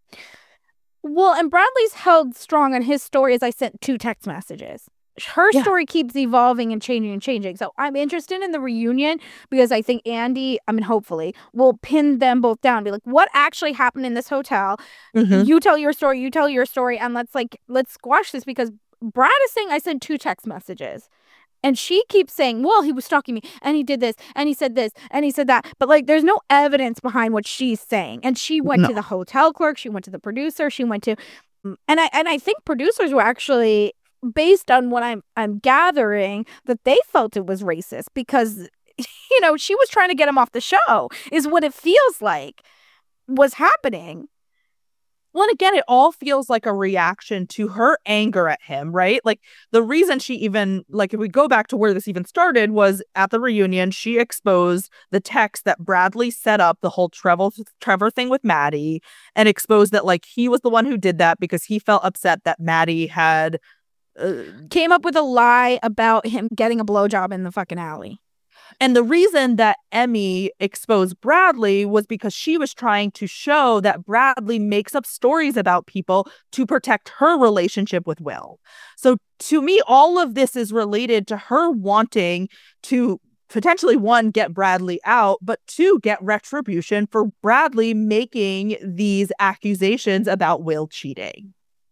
Well, and Bradley's held strong on his story as I sent two text messages. Her yeah. story keeps evolving and changing and changing. So I'm interested in the reunion because I think Andy, I mean, hopefully, will pin them both down. Be like, what actually happened in this hotel? Mm-hmm. You tell your story, you tell your story, and let's like, let's squash this because Brad is saying I sent two text messages. And she keeps saying, well, he was stalking me and he did this and he said this and he said that. But like, there's no evidence behind what she's saying. And she went no. to the hotel clerk. She went to the producer. She went to, and I, and I think producers were actually, based on what I'm I'm gathering, that they felt it was racist because, you know, she was trying to get him off the show is what it feels like was happening. Well, and again, it all feels like a reaction to her anger at him, right? Like the reason she even, like if we go back to where this even started was at the reunion, she exposed the text that Bradley set up the whole Trevor, Trevor thing with Maddie and exposed that like he was the one who did that because he felt upset that Maddie had Uh, came up with a lie about him getting a blowjob in the fucking alley. And the reason that Emmy exposed Bradley was because she was trying to show that Bradley makes up stories about people to protect her relationship with Will. So to me, all of this is related to her wanting to potentially, one, get Bradley out, but two, get retribution for Bradley making these accusations about Will cheating.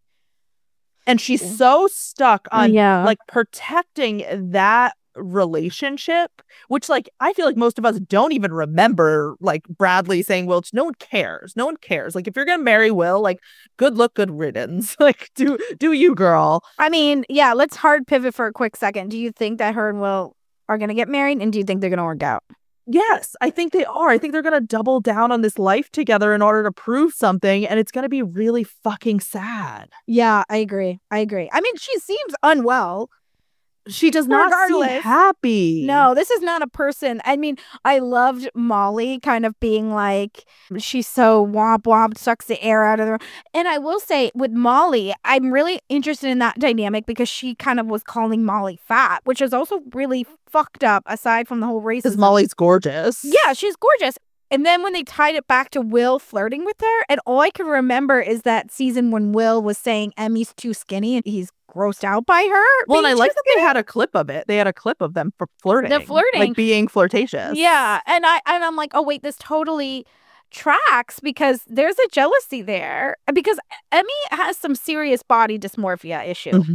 And she's so stuck on yeah. like protecting that relationship, which like I feel like most of us don't even remember like Bradley saying, well, no one cares. No one cares. Like if you're going to marry Will, like good luck, good riddance. Like do do you, girl. I mean, yeah, let's hard pivot for a quick second. Do you think that her and Will are going to get married? And do you think they're going to work out? Yes, I think they are. I think they're going to double down on this life together in order to prove something. And it's going to be really fucking sad. Yeah, I agree. I agree. I mean, she seems unwell. She does not Regardless. seem happy. No, this is not a person. I mean, I loved Molly kind of being like, she's so womp womp, sucks the air out of her. And I will say with Molly, I'm really interested in that dynamic because she kind of was calling Molly fat, which is also really fucked up aside from the whole racism. Because Molly's gorgeous. Yeah, she's gorgeous. And then when they tied it back to Will flirting with her, and all I can remember is that season when Will was saying Emmy's too skinny and he's grossed out by her. Well, and I like that they had a clip of it. They had a clip of them for flirting. They're flirting. Like being flirtatious. Yeah. And, I, and I'm like, oh, wait, this totally tracks because there's a jealousy there. Because Emmy has some serious body dysmorphia issue. Mm-hmm.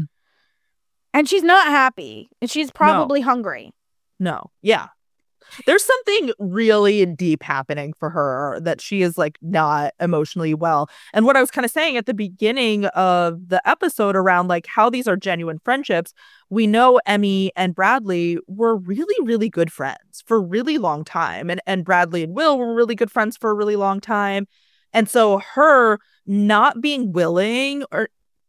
And she's not happy. And she's probably no. hungry. No. Yeah. There's something really deep happening for her that she is like not emotionally well. And what I was kind of saying at the beginning of the episode around like how these are genuine friendships, we know Emmy and Bradley were really, really good friends for a really long time. And, and Bradley and Will were really good friends for a really long time. And so her not being willing, or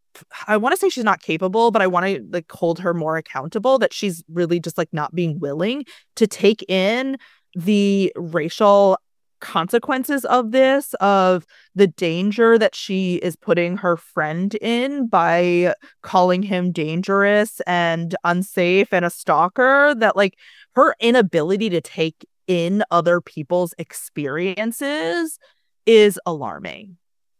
I want to say she's not capable, but I want to like hold her more accountable that she's really just like not being willing to take in the racial consequences of this, of the danger that she is putting her friend in by calling him dangerous and unsafe and a stalker, that like her inability to take in other people's experiences is alarming.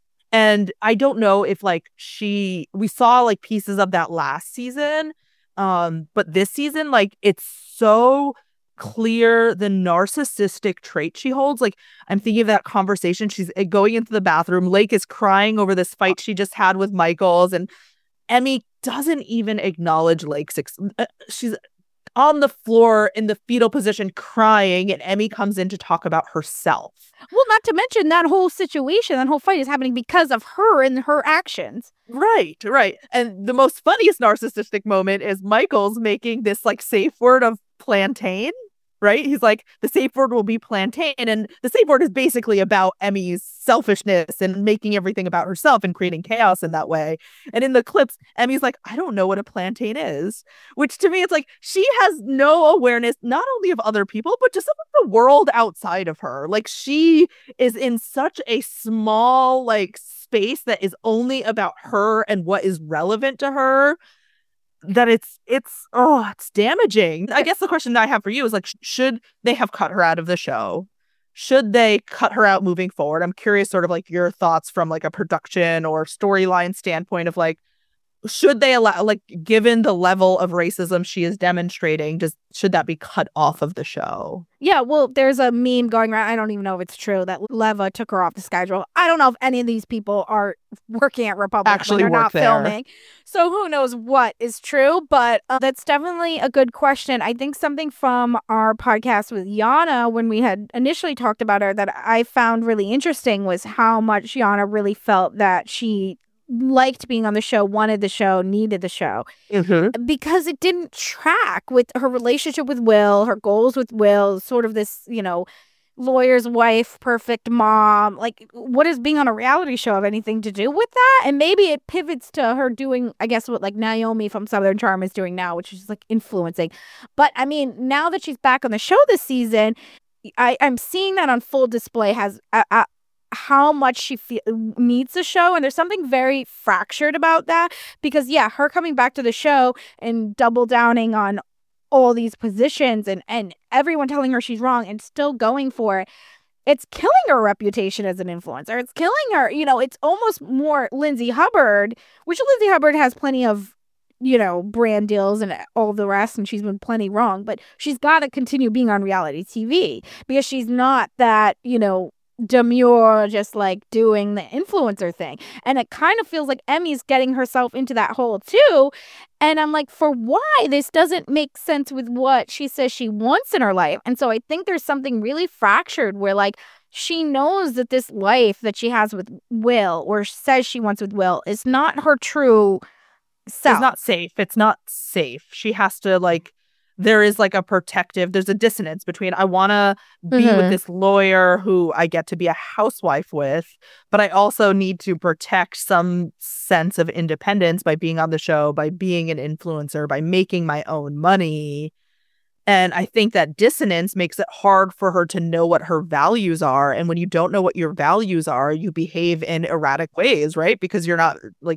And I don't know if like she, we saw like pieces of that last season, um, but this season, like it's so clear the narcissistic trait she holds. Like I'm thinking of that conversation. She's going into the bathroom. Lake is crying over this fight she just had with Michaels, and Emmy doesn't even acknowledge Lake's. Ex- uh, she's on the floor in the fetal position crying, and Emmy comes in to talk about herself. Well, not to mention that whole situation, that whole fight is happening because of her and her actions. Right, right. And the most funniest narcissistic moment is Michael's making this like safe word of plantain, right? He's like, the safe word will be plantain. And the safe word is basically about Emmy's selfishness and making everything about herself and creating chaos in that way. And in the clips, Emmy's like, I don't know what a plantain is, which to me, it's like she has no awareness, not only of other people, but just of the world outside of her. Like she is in such a small like space that is only about her and what is relevant to her, that it's it's oh it's damaging. I guess the question that I have for you is like, should they have cut her out of the show? Should they cut her out moving forward? I'm curious sort of like your thoughts from like a production or storyline standpoint of like, should they allow, like, given the level of racism she is demonstrating, does should that be cut off of the show? Yeah, well, there's a meme going around. I don't even know if it's true that Leva took her off the schedule. I don't know if any of these people are working at Republic Actually when they're work not there. filming. So who knows what is true, but uh, that's definitely a good question. I think something from our podcast with Yana, when we had initially talked about her, that I found really interesting was how much Yana really felt that she liked being on the show, wanted the show, needed the show, Mm-hmm. because it didn't track with her relationship with Will, her goals with Will, sort of this, you know, lawyer's wife, perfect mom. Like, what does being on a reality show have anything to do with that? And maybe it pivots to her doing, I guess, what like Naomi from Southern Charm is doing now, which is like influencing. But I mean, now that she's back on the show this season, I, I'm seeing that on full display has uh, uh, how much she fe- needs the show. And there's something very fractured about that, because yeah, her coming back to the show and double downing on all these positions and, and everyone telling her she's wrong and still going for it, it's killing her reputation as an influencer. It's killing her, you know, it's almost more Lindsay Hubbard, which Lindsay Hubbard has plenty of, you know, brand deals and all the rest, and she's been plenty wrong, but she's got to continue being on reality T V because she's not that, you know, demure, just like doing the influencer thing. And it kind of feels like Emmy's getting herself into that hole too. And I'm like, for why? This doesn't make sense with what she says she wants in her life. And so I think there's something really fractured where like she knows that this life that she has with Will, or says she wants with Will, is not her true self. It's not safe. It's not safe. She has to like, there is like a protective, there's a dissonance between I want to be Mhm. with this lawyer who I get to be a housewife with, but I also need to protect some sense of independence by being on the show, by being an influencer, by making my own money. And I think that dissonance makes it hard for her to know what her values are. And when you don't know what your values are, you behave in erratic ways, right? Because you're not like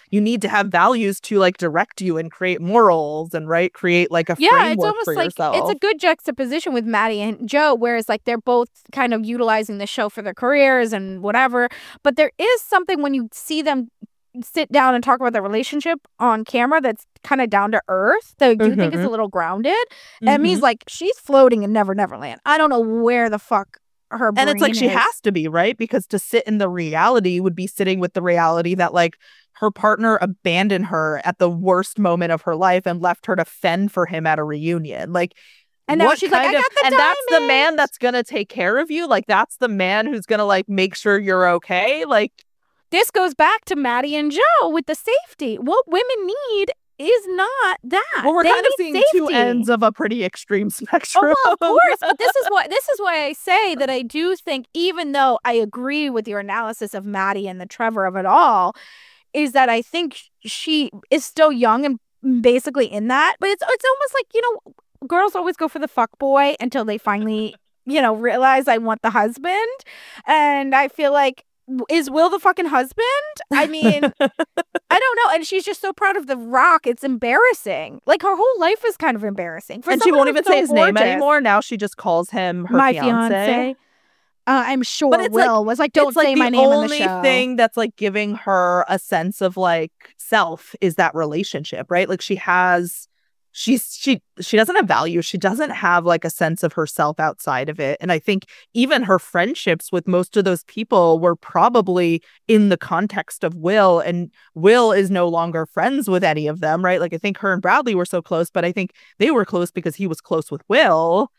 you need to have values to like direct you and create morals and right create like a yeah, framework it's almost for like yourself. it's a good juxtaposition with Maddie and Joe, whereas like they're both kind of utilizing the show for their careers and whatever. But there is something when you see them sit down and talk about their relationship on camera that's kind of down to earth that I do mm-hmm. think is a little grounded. Mm-hmm. Emmy's like, she's floating in Never Never Land. I don't know where the fuck her brain and it's like she is. has to be, right? Because to sit in the reality would be sitting with the reality that like her partner abandoned her at the worst moment of her life and left her to fend for him at a reunion. Like, and now what she's like, I kind of- got the and diamonds. that's the man that's gonna take care of you. Like, that's the man who's gonna like make sure you're okay. Like, this goes back to Maddie and Joe with the safety. What women need is not that. well, we're They kind of need seeing safety. two ends of a pretty extreme spectrum. Oh, well, of course. But this is what this is why I say that I do think, even though I agree with your analysis of Maddie and the Trevor of it all, is that I think she is still young and basically in that. But it's it's almost like, you know, girls always go for the fuck boy until they finally, you know, realize I want the husband. And I feel like, is Will the fucking husband? I mean, I don't know. And she's just so proud of The Rock. It's embarrassing. Like, her whole life is kind of embarrassing. For and she someone won't who's even so say his name gorgeous. anymore. Now she just calls him her My fiance. fiance. Uh, I'm sure But it's Will like- was like, don't it's like say the my name in the only show. thing that's like giving her a sense of like self is that relationship, right? Like she has, she's she she doesn't have value. She doesn't have like a sense of herself outside of it. And I think even her friendships with most of those people were probably in the context of Will, and Will is no longer friends with any of them, right? Like I think her and Bradley were so close, but I think they were close because he was close with Will.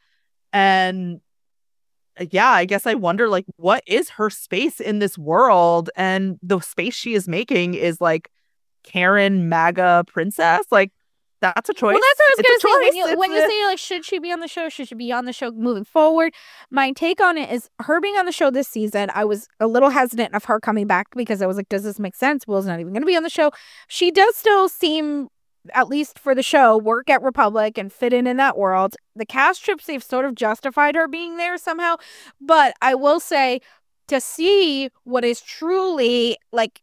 And yeah, I guess I wonder, like, what is her space in this world? And the space she is making is like Karen MAGA princess. Like, that's a choice. Well, that's what I was It's a going to say. When choice. you, It's when you a- say, like, should she be on the show? Should she be on the show moving forward? My take on it is her being on the show this season, I was a little hesitant of her coming back because I was like, does this make sense? Will's not even going to be on the show. She does still seem, at least for the show, work at Republic and fit in in that world. The cast trips, they've sort of justified her being there somehow. But I will say, to see what is truly, like,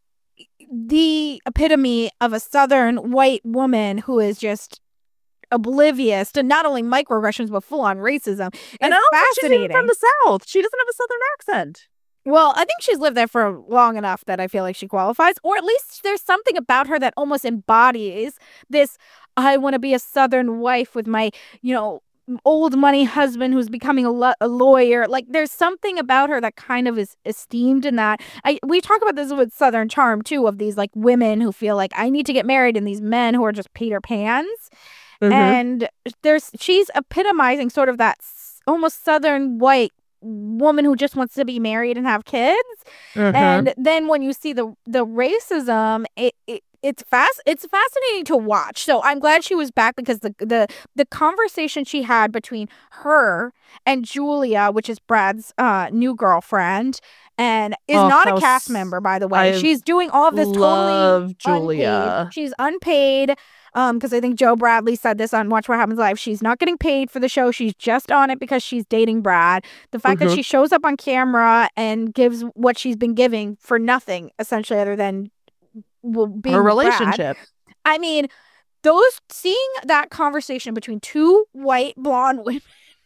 the epitome of a Southern white woman who is just oblivious to not only microaggressions but full-on racism. and It's I don't think she's even fascinating. from the South. She doesn't have a Southern accent. Well, I think she's lived there for long enough that I feel like she qualifies, or at least there's something about her that almost embodies this, I want to be a Southern wife with my, you know, old money husband who's becoming a, lo- a lawyer. Like, there's something about her that kind of is esteemed in that. I we talk about this with Southern Charm too, of these like women who feel like I need to get married, and these men who are just Peter Pans. Mhm. And there's she's epitomizing sort of that s- almost Southern white woman who just wants to be married and have kids. Mhm. And then when you see the the racism, it, it it's fast it's fascinating to watch. So I'm glad she was back, because the the the conversation she had between her and Julia, which is Brad's uh new girlfriend, and is Oh, not that a was- cast member, by the way. I She's doing all of this love totally Julia. unpaid. She's unpaid. Um, because I think Joe Bradley said this on Watch What Happens Live. She's not getting paid for the show. She's just on it because she's dating Brad. The fact that Mhm. she shows up on camera and gives what she's been giving for nothing, essentially, other than well, being Her Brad. relationship. I mean, those seeing that conversation between two white blonde women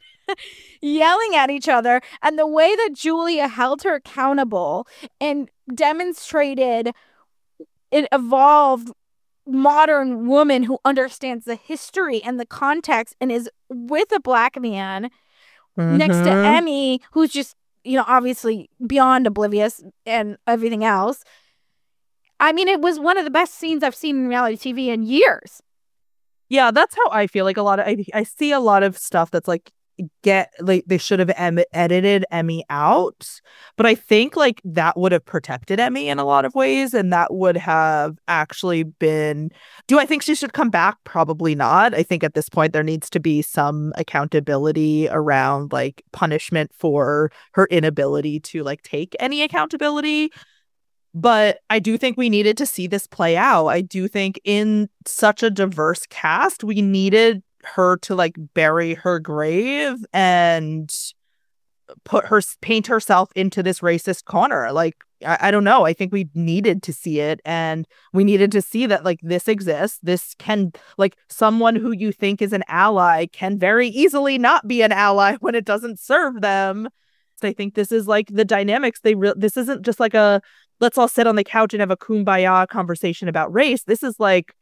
yelling at each other, and the way that Julia held her accountable and demonstrated an evolved modern woman who understands the history and the context and is with a black man next to Mhm. Emmy, who's just, you know, obviously beyond oblivious and everything else. I mean, it was one of the best scenes I've seen in reality T V in years. Yeah, that's how I feel. Like a lot of I, I see a lot of stuff that's like get like they should have em- edited Emmy out, but I think like that would have protected Emmy in a lot of ways, and that would have actually been. Do I think she should come back? Probably not. I think at this point there needs to be some accountability around like punishment for her inability to like take any accountability. But I do think we needed to see this play out. I do think in such a diverse cast, we needed her to like bury her grave and put her paint herself into this racist corner. Like, I, I don't know. I think we needed to see it, and we needed to see that like this exists. This can like someone who you think is an ally can very easily not be an ally when it doesn't serve them. So I think this is like the dynamics. They re- this isn't just like a let's all sit on the couch and have a kumbaya conversation about race. This is like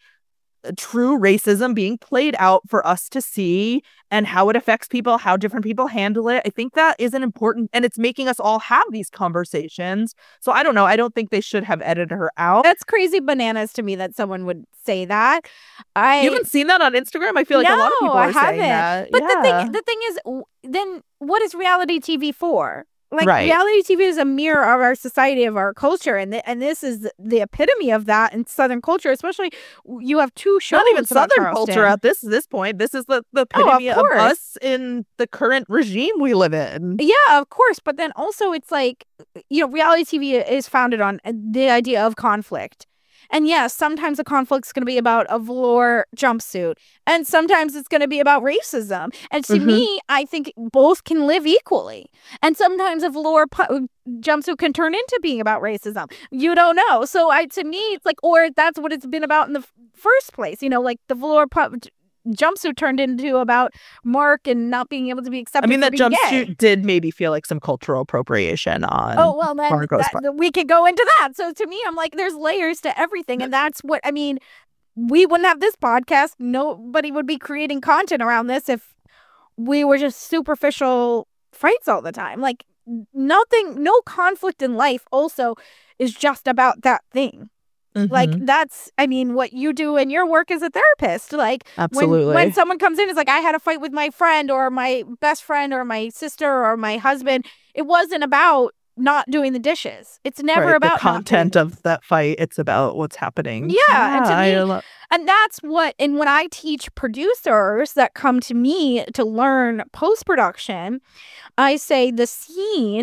true racism being played out for us to see, and how it affects people, how different people handle it. I think that is an important, and it's making us all have these conversations. So I don't know. I don't think they should have edited her out. That's crazy bananas to me that someone would say that. I You haven't seen that on Instagram? I feel like no, a lot of people are I saying haven't. that. But yeah. the thing, the thing is, w- then what is reality T V for? Like Right. reality T V is a mirror of our society, of our culture, and th- and this is the epitome of that in Southern culture. Especially, you have two shows Not even about Southern Charleston. culture at this this point. This is the, the Oh, of epitome of, course. us in the current regime we live in. Yeah, of course. But then also it's like, you know, reality T V is founded on the idea of conflict. And yes, sometimes the conflict's going to be about a velour jumpsuit, and sometimes it's going to be about racism. And to Mhm. me, I think both can live equally. And sometimes a velour pu- jumpsuit can turn into being about racism. You don't know. So I, to me, it's like, or that's what it's been about in the f- first place. You know, like the velour pu- jumpsuit turned into about Mark and not being able to be I accepted. mean, for that being jumpsuit gay. did maybe feel like some cultural appropriation on. Oh, well, then Margot's that, part. th- we could go into that. So to me, I'm like, there's layers to everything. And that's what, I mean, we wouldn't have this podcast. Nobody would be creating content around this if we were just superficial fights all the time. Like, nothing, no conflict in life also is just about that thing. Like, Mhm. that's, I mean, what you do in your work as a therapist. Like, Absolutely. when, when someone comes in, it's like, I had a fight with my friend or my best friend or my sister or my husband. It wasn't about not doing the dishes. It's never Right, about the not content doing of that fight. It's about what's happening. Yeah, and to I me- lo- And that's what, and when I teach producers that come to me to learn post-production, I say the scene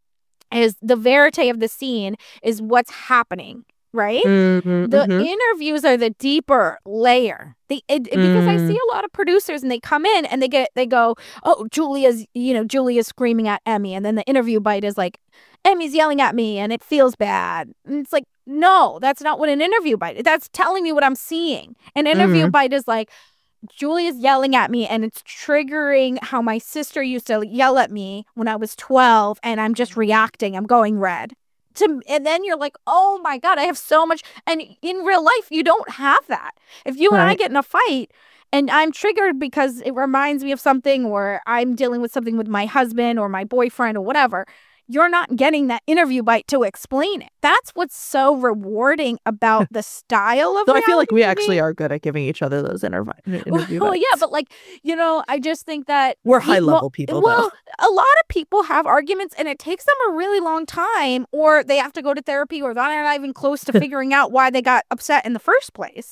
is, the verite of the scene is what's happening, right? Mhm, The mhm. interviews are the deeper layer. The it, it- because I Mm. see a lot of producers and they come in and they get they go, oh, Julia's, you know, Julia's screaming at Emmy, and then the interview bite is like, Emmy's yelling at me and it feels bad. And it's like, no, that's not what an interview bite. That's telling me what I'm seeing. An interview bite is like, Julia's yelling at me and it's triggering how my sister used to yell at me when I was twelve, and I'm just reacting. I'm going red. To, and then you're like, oh my God, I have so much. And in real life, you don't have that. If you and I Right. get in a fight and I'm triggered because it reminds me of something, or I'm dealing with something with my husband or my boyfriend or whatever, you're not getting that interview bite to explain it. That's what's so rewarding about the style of So I feel like reality we T V. actually are good at giving each other those interv- interview Well, bites. yeah, but like, you know, I just think that We're pe- high mo- level people, Well, though. a lot of people have arguments and it takes them a really long time, or they have to go to therapy, or they're not even close to figuring out why they got upset in the first place.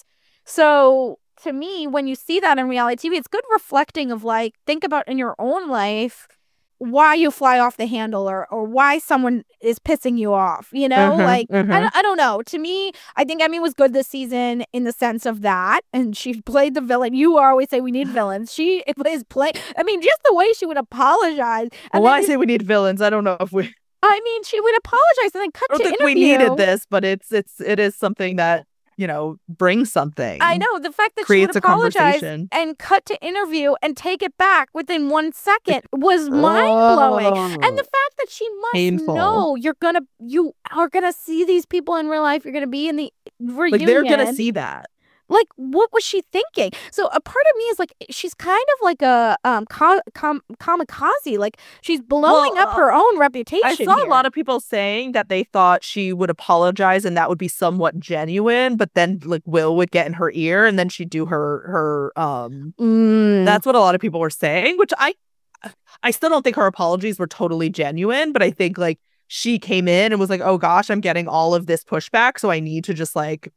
So to me, when you see that in reality T V, it's good reflecting of like, think about in your own life why you fly off the handle, or, or why someone is pissing you off, you know? Mhm, like, I, mhm. don't- I don't know. To me, I think Emmy was good this season in the sense of that. And she played the villain. You always say we need villains. She is play. I mean, just the way she would apologize. And Well, then I say we need villains. I don't know if we. I mean, she would apologize and then cut I to don't think interview. we needed this, but it's it's it is something that you know brings something. I know the fact that she Creates would a apologize conversation. and cut to interview and take it back within one second was mind blowing. And the fact that she must Painful. know you're gonna, you are gonna see these people in real life. You're gonna be in the reunion. like they're gonna see that. Like, what was she thinking? So a part of me is like, she's kind of like a um ka- kam- kamikaze. Like, she's blowing Well, up her own reputation. I saw here. a lot of people saying that they thought she would apologize and that would be somewhat genuine, but then like Will would get in her ear and then she'd do her her um Mm. that's what a lot of people were saying, which I I still don't think her apologies were totally genuine, but I think like she came in and was like, "Oh gosh, I'm getting all of this pushback, so I need to just like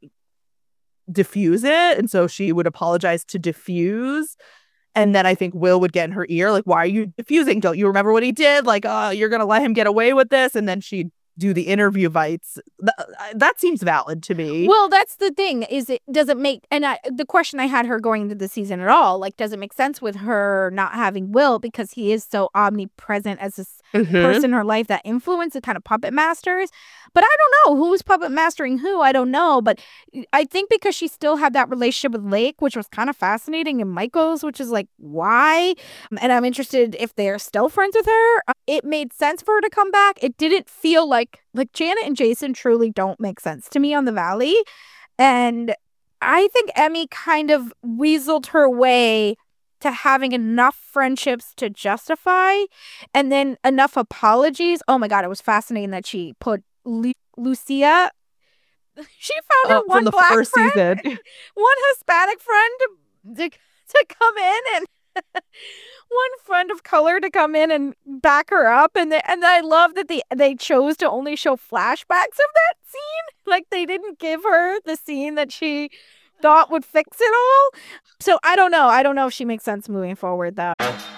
diffuse it." And so she would apologize to diffuse. And then I think Will would get in her ear, like, "Why are you diffusing? Don't you remember what he did? Like, uh, you're going to let him get away with this?" And then she'd do the interview bites. Th- that seems valid to me. Well, that's the thing. Is it does it make and I, the question I had her going into the season at all? Like, does it make sense with her not having Will because he is so omnipresent as this Mhm. person in her life that influence the kind of puppet masters? But I don't know who's puppet mastering who. I don't know. But I think because she still had that relationship with Lake, which was kind of fascinating, and Michael's, which is like why. And I'm interested if they're still friends with her. It made sense for her to come back. It didn't feel like like Janet and Jason truly don't make sense to me on the Valley. And I think Emmy kind of weaseled her way to having enough friendships to justify and then enough apologies. Oh my God, it was fascinating that she put Lu- Lucia. She found her Uh, one from the black first friend, season. one Hispanic friend to, to come in and one friend of color to come in and back her up. And they, and I love that they, they chose to only show flashbacks of that scene. Like they didn't give her the scene that she thought would fix it all. So I don't know. I don't know if she makes sense moving forward though.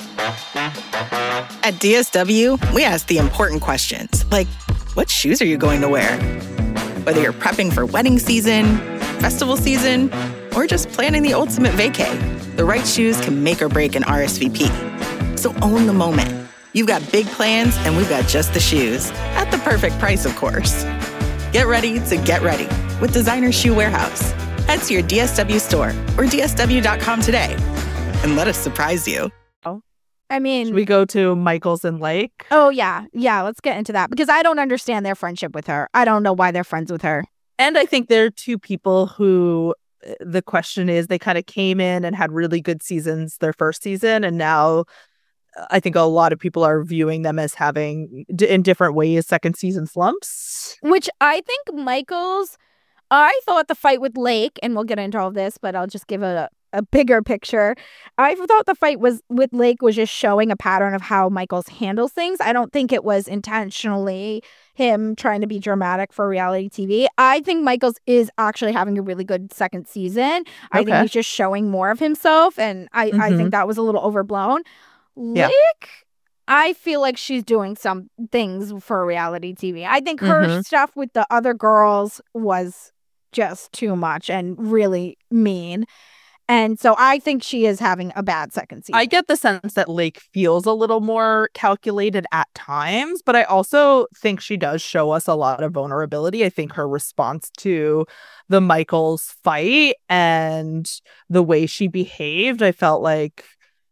At D S W, we ask the important questions, like what shoes are you going to wear? Whether you're prepping for wedding season, festival season, or just planning the ultimate vacay, the right shoes can make or break an R S V P. So own the moment. You've got big plans, and we've got just the shoes. At the perfect price, of course. Get ready to get ready with Designer Shoe Warehouse. Head to your D S W store or D S W dot com today and let us surprise you. I mean, Should we go to Michaels and Lake? oh yeah, yeah. Let's get into that because I don't understand their friendship with her. I don't know why they're friends with her. And I think they're two people who uh, the question is they kind of came in and had really good seasons their first season. And now uh, I think a lot of people are viewing them as having d- in different ways second season slumps. Which I think Michaels, I thought the fight with Lake, and we'll get into all this, but I'll just give a, a bigger picture. I thought the fight was with Lake was just showing a pattern of how Michaels handles things. I don't think it was intentionally him trying to be dramatic for reality T V. I think Michaels is actually having a really good second season. I think Okay. he's just showing more of himself, and I, I Mhm. think that was a little overblown. Yeah. Lake, I feel like she's doing some things for reality T V. I think her Mhm. stuff with the other girls was just too much and really mean. And so I think she is having a bad second season. I get the sense that Lake feels a little more calculated at times, but I also think she does show us a lot of vulnerability. I think her response to the Michaels fight and the way she behaved, I felt like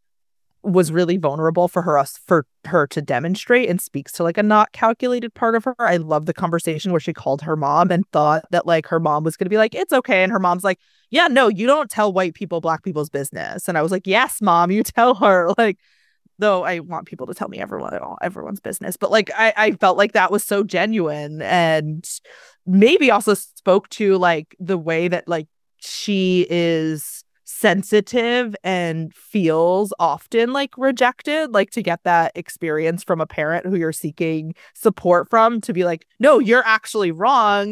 was really vulnerable for her us for her to demonstrate and speaks to like a not calculated part of her. I love the conversation where she called her mom and thought that like her mom was going to be like, it's okay. And her mom's like, yeah, no, you don't tell white people black people's business. And I was like, yes, mom, you tell her. Like, though I want people to tell me everyone everyone's business. But like I, I felt like that was so genuine and maybe also spoke to like the way that like she is sensitive and feels often like rejected, like to get that experience from a parent who you're seeking support from to be like, no, you're actually wrong.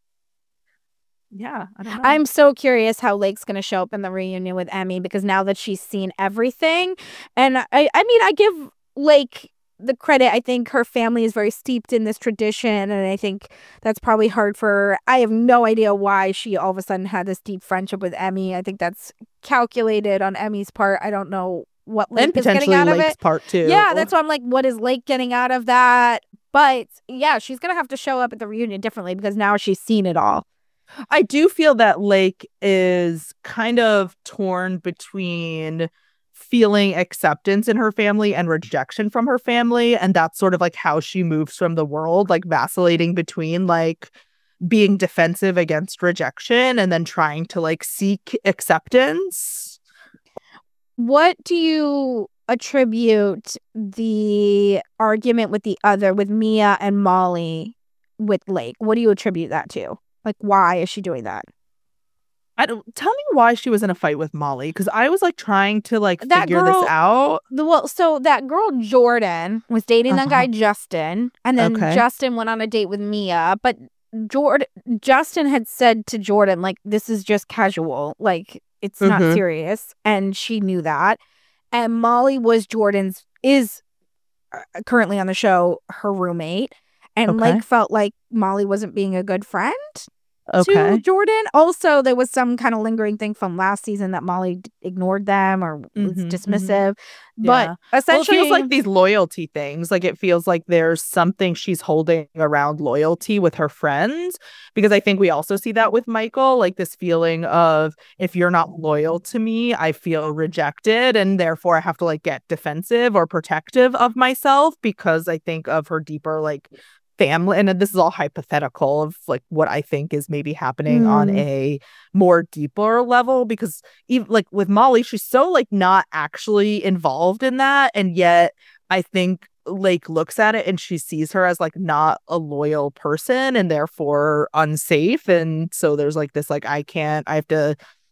Yeah, I don't know. I'm so curious how Lake's going to show up in the reunion with Emmy because now that she's seen everything. And I, I mean, I give Lake the credit. I think her family is very steeped in this tradition. And I think that's probably hard for her. I have no idea why she all of a sudden had this deep friendship with Emmy. I think that's calculated on Emmy's part. I don't know what Lake and is getting potentially out of Lake's it. part too. Yeah, that's why I'm like, what is Lake getting out of that? But yeah, she's going to have to show up at the reunion differently because now she's seen it all. I do feel that Lake is kind of torn between feeling acceptance in her family and rejection from her family. And that's sort of like how she moves from the world, like vacillating between like being defensive against rejection and then trying to like seek acceptance. What do you attribute the argument with the other, with Mia and Molly with Lake? What do you attribute that to? Like, why is she doing that? I don't tell me why she was in a fight with Molly, because I was like trying to like That figure girl- this out. The, well, so that girl Jordan was dating that guy Justin, and then Okay. Justin went on a date with Mia, but Jordan Justin had said to Jordan, like, this is just casual, like it's not Mhm. serious, and she knew that. And Molly was Jordan's is uh, currently on the show her roommate, And Okay. Lake felt like Molly wasn't being a good friend Okay. to Jordan. Also, there was some kind of lingering thing from last season that Molly d- ignored them or was Mhm, mhm. dismissive. Yeah. But essentially, Well, it feels like these loyalty things. Like, it feels like there's something she's holding around loyalty with her friends. Because I think we also see that with Michael, like this feeling of, if you're not loyal to me, I feel rejected. And therefore, I have to like get defensive or protective of myself, because I think of her deeper like family. And this is all hypothetical of like what I think is maybe happening on Mm. a more deeper level, because even like with Molly, she's so like not actually involved in that, and yet I think Lake looks at it and she sees her as like not a loyal person and therefore unsafe. And so there's like this like, I can't, I have to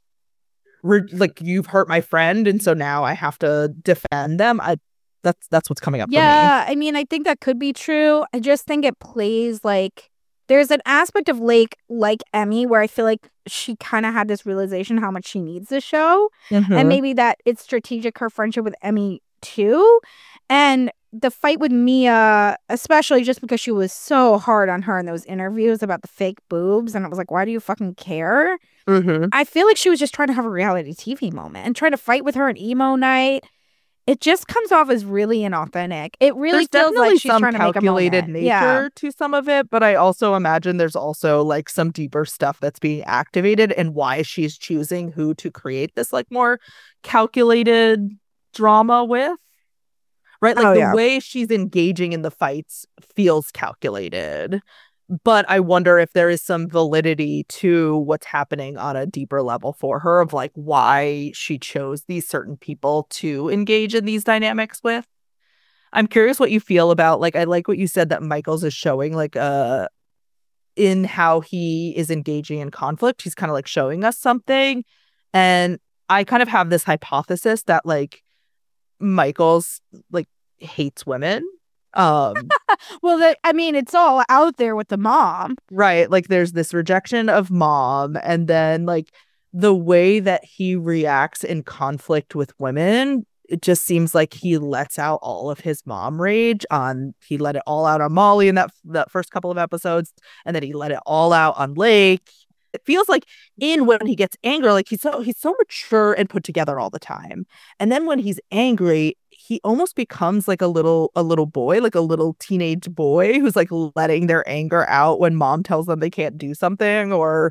re- like, you've hurt my friend, and so now I have to defend them. I that's that's what's coming up yeah, I mean, I think that could be true. I just think it plays like there's an aspect of Lake, like Emmy, where I feel like she kind of had this realization how much she needs the show. for me. And maybe that it's strategic, her friendship with Emmy too. And the fight with Mia, especially just because she was so hard on her in those interviews about the fake boobs. And it was like, why do you fucking care? Mm-hmm. I feel like she was just trying to have a reality T V moment and trying to fight with her at emo night. It just comes off as really inauthentic. It really There's feels definitely like she's some trying to make a calculated moment. nature Yeah. to some of it, but I also imagine there's also like some deeper stuff that's being activated, and why she's choosing who to create this like more calculated drama with. Right? Like Oh, the yeah. way she's engaging in the fights feels calculated. But I wonder if there is some validity to what's happening on a deeper level for her, of like why she chose these certain people to engage in these dynamics with. I'm curious what you feel about, like, I like what you said that Michaels is showing, like, uh, in how he is engaging in conflict. He's kind of like showing us something. And I kind of have this hypothesis that like Michaels like hates women. Um, Well, the, I mean, it's all out there with the mom. right. Like there's this rejection of mom, and then like the way that he reacts in conflict with women, it just seems like he lets out all of his mom rage on, he let it all out on Molly in that that first couple of episodes, and then he let it all out on Lake. It feels like in when he gets angry, like he's so he's so mature and put together all the time. And then when he's angry, he almost becomes like a little a little boy, like a little teenage boy who's like letting their anger out when mom tells them they can't do something. Or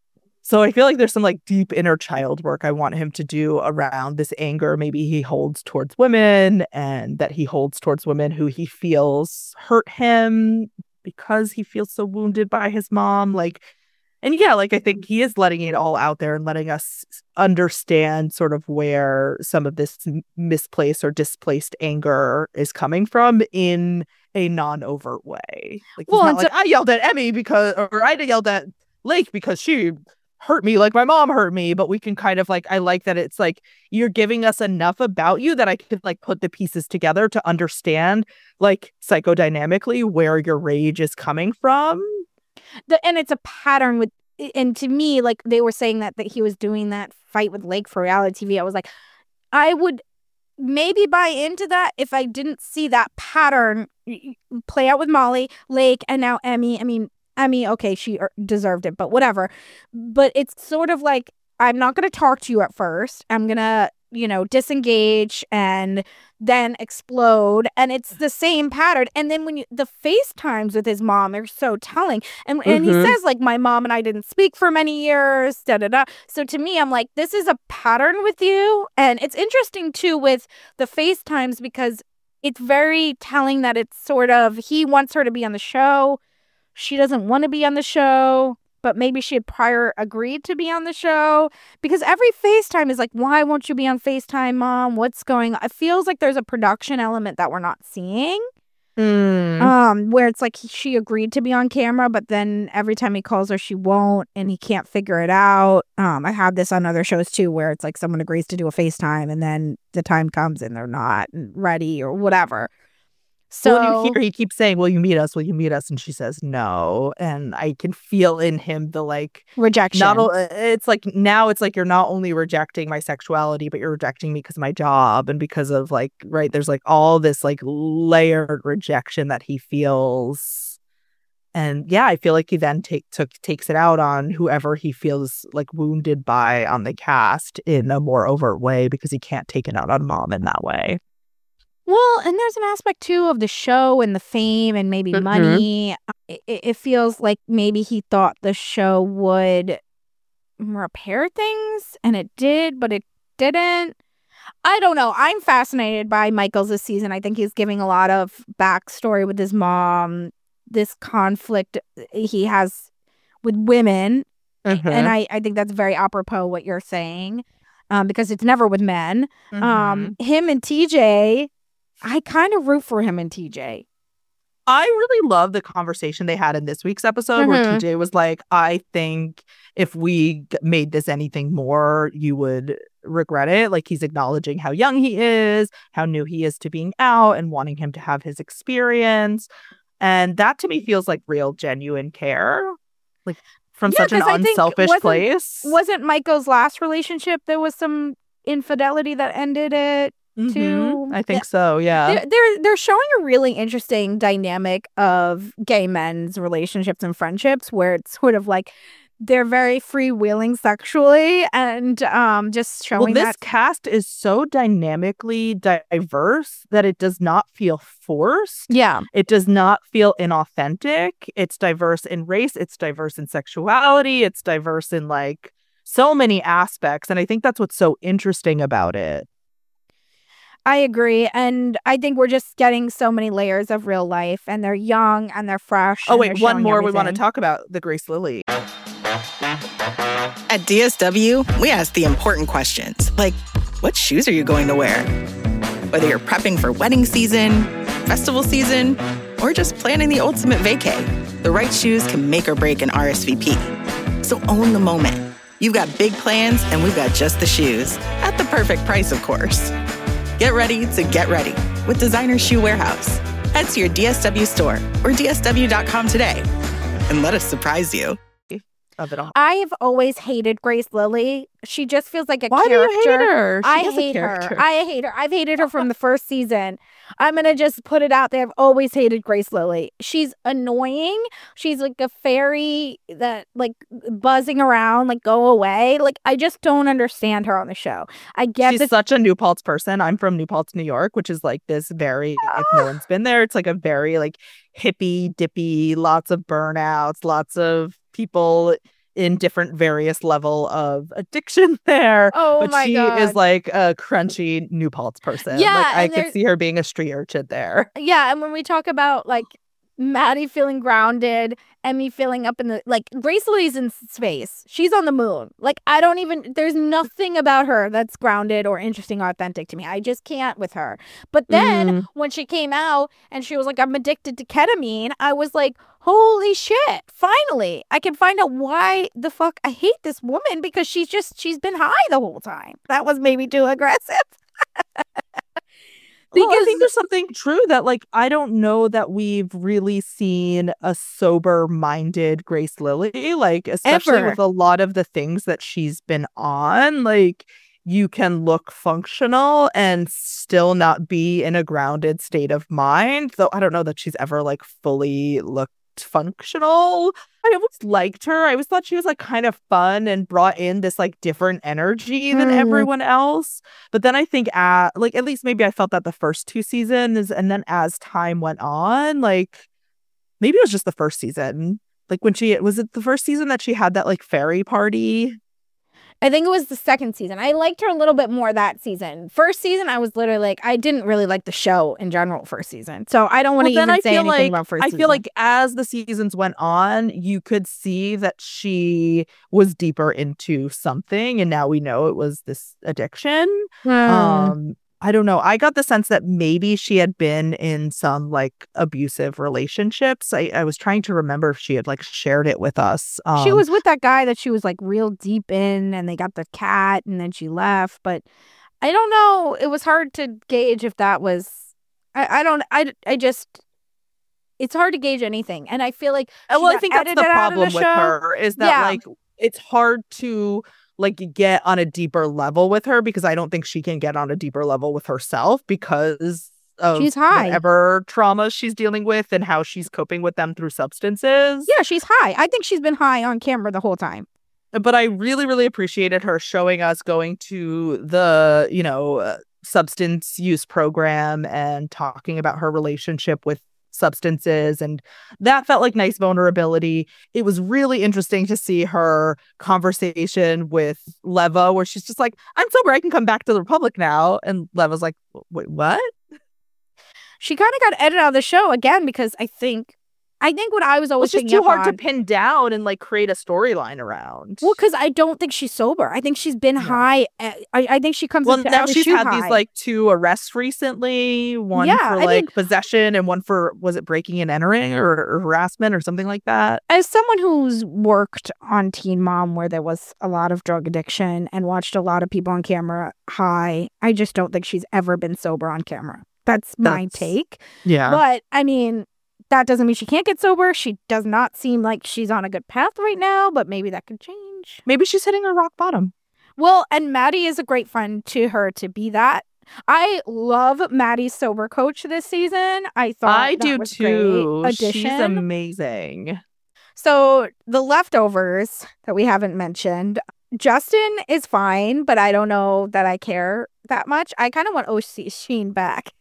so I feel like there's some like deep inner child work I want him to do around this anger maybe he holds towards women, and that he holds towards women who he feels hurt him because he feels so wounded by his mom. Like, and yeah, like I think he is letting it all out there and letting us understand sort of where some of this m- misplaced or displaced anger is coming from in a non-overt way. Like, he's Well, not and like, so- I yelled at Emmy because, or I yelled at Lake because she hurt me like my mom hurt me. But we can kind of like, I like that it's like, you're giving us enough about you that I could like put the pieces together to understand like psychodynamically where your rage is coming from. The, and it's a pattern with, and to me, like they were saying that, that he was doing that fight with Lake for reality T V. I was like, I would maybe buy into that if I didn't see that pattern play out with Molly, Lake, and now Emmy. I mean, Emmy, okay, she deserved it, but whatever. But it's sort of like, I'm not going to talk to you at first. I'm going to, you know, disengage and then explode. And it's the same pattern. And then when you, the FaceTimes with his mom are so telling. And, and he Mhm. says, like, my mom and I didn't speak for many years, da da da. So to me, I'm like, this is a pattern with you. And it's interesting, too, with the FaceTimes because it's very telling that it's sort of, he wants her to be on the show. She doesn't want to be on the show, but maybe she had prior agreed to be on the show, because every FaceTime is like, why won't you be on FaceTime, Mom? What's going on? It feels like there's a production element that we're not seeing. Mm. Um, where it's like she agreed to be on camera, but then every time he calls her, she won't, and he can't figure it out. Um, I have this on other shows too, where it's like someone agrees to do a FaceTime, and then the time comes and they're not ready or whatever. So Well, when you hear, he keeps saying, will you meet us? Will you meet us? And she says no. And I can feel in him the like rejection. not o- it's like now it's like you're not only rejecting my sexuality, but you're rejecting me because of my job and because of like, right, there's like all this like layered rejection that he feels And yeah, I feel like he then take took takes it out on whoever he feels like wounded by on the cast in a more overt way, because he can't take it out on mom in that way. Well, and there's an aspect too of the show and the fame and maybe Mhm. money. It, it feels like maybe he thought the show would repair things, and it did, but it didn't. I don't know. I'm fascinated by Michaels this season. I think he's giving a lot of backstory with his mom, this conflict he has with women. Mhm. And I, I think that's very apropos what you're saying, um, because it's never with men. Mhm. Um, him and T J, I kind of root for him and T J. I really love the conversation they had in this week's episode where Mhm. T J was like, I think if we g- made this anything more, you would regret it. Like, he's acknowledging how young he is, how new he is to being out, and wanting him to have his experience. And that to me feels like real, genuine care, like from Yeah, such an 'cause I think unselfish wasn't- place. Wasn't Michael's last relationship, there was some infidelity that ended it Mhm. too? I think so, yeah. They're, they're they're showing a really interesting dynamic of gay men's relationships and friendships, where it's sort of like they're very freewheeling sexually, and um just showing Well, this that. cast is so dynamically diverse that it does not feel forced. Yeah, It does not feel inauthentic. It's diverse in race. It's diverse in sexuality. It's diverse in like so many aspects. And I think that's what's so interesting about it. I agree, and I think we're just getting so many layers of real life, and they're young and they're fresh. Oh, and wait, they're one showing more we want to everything. talk about, the Grace Lilly. At D S W, we ask the important questions, like what shoes are you going to wear? Whether you're prepping for wedding season, festival season, or just planning the ultimate vacay, the right shoes can make or break an R S V P. So own the moment. You've got big plans, and we've got just the shoes, at the perfect price, of course. Get ready to get ready with Designer Shoe Warehouse. Head to your D S W store or D S W dot com today and let us surprise you. Of it all. I've always hated Grace Lilly. She just feels like a Why character. do you hate her? She I is a hate her. character. I hate her. I've hated her from the first season. I'm going to just put it out there. I've always hated Grace Lilly. She's annoying. She's like a fairy that like buzzing around, like go away. Like I just don't understand her on the show. I get She's this. such a New Paltz person. I'm from New Paltz, New York, which is like this very, if no one's been there, it's like a very like hippie, dippy, lots of burnouts, lots of people in different various level of addiction there. Oh but my she God. is like a crunchy New Paltz person. Yeah, like I and could there- see her being a street urchin there. Yeah, and when we talk about like Maddie feeling grounded, Emmy feeling up in the like Grace Lilly's in space. She's on the moon. Like I don't even there's nothing about her that's grounded or interesting or authentic to me. I just can't with her. But then Mm. when she came out and she was like, I'm addicted to ketamine, I was like, holy shit, finally. I can find out why the fuck I hate this woman, because she's just she's been high the whole time. That was maybe too aggressive. Well, I Because- think there's something true that, like, I don't know that we've really seen a sober-minded Grace Lilly, like, especially Ever. with a lot of the things that she's been on. Like, you can look functional and still not be in a grounded state of mind. Though I don't know that she's ever, like, fully looked functional. I always liked her. I always thought she was like kind of fun and brought in this like different energy than Mm. everyone else. But then I think at like at least maybe I felt that the first two seasons, and then as time went on, like maybe it was just the first season. Like when she was it the first season that she had that like fairy party. I think it was the second season. I liked her a little bit more that season. First season, I was literally like, I didn't really like the show in general first season. So I don't want to Well, then even I say feel anything like about first I season. feel like as the seasons went on, you could see that she was deeper into something, and now we know it was this addiction. Hmm. Um, I don't know. I got the sense that maybe she had been in some like abusive relationships. I, I was trying to remember if she had like shared it with us. Um, she was with that guy that she was like real deep in, and they got the cat, and then she left. But I don't know. It was hard to gauge if that was. I, I don't. I, I just. It's hard to gauge anything, and I feel like. Uh, she well, I got think that's the edited out of problem the with show. her is that Yeah. like it's hard to like get on a deeper level with her, because I don't think she can get on a deeper level with herself because of She's high. whatever trauma she's dealing with and how she's coping with them through substances. Yeah, she's high. I think she's been high on camera the whole time. But I really, really appreciated her showing us going to the, you know, uh, substance use program and talking about her relationship with substances. And that felt like nice vulnerability. It was really interesting to see her conversation with Leva, where she's just like, I'm sober, I can come back to the Republic now. And Leva's like, wait, what? She kind of got edited out of the show again because I think I think what I was always It's just too hard on, to pin down and like create a storyline around. Well, because I don't think she's sober. I think she's been yeah. high. At, I, I think she comes. Well, into now every she's had high. these like two arrests recently. One yeah, for I like mean, possession, and one for was it breaking and entering or, or harassment or something like that. As someone who's worked on Teen Mom, where there was a lot of drug addiction and watched a lot of people on camera high, I just don't think she's ever been sober on camera. That's my That's, take. Yeah, but I mean. That doesn't mean she can't get sober. She does not seem like she's on a good path right now, but maybe that could change. Maybe she's hitting her rock bottom. Well, and Maddie is a great friend to her to be that. I love Maddie's sober coach this season. I thought I that do was too. Great addition. She's amazing. So the leftovers that we haven't mentioned, Justin is fine, but I don't know that I care that much. I kind of want O'Sheen back.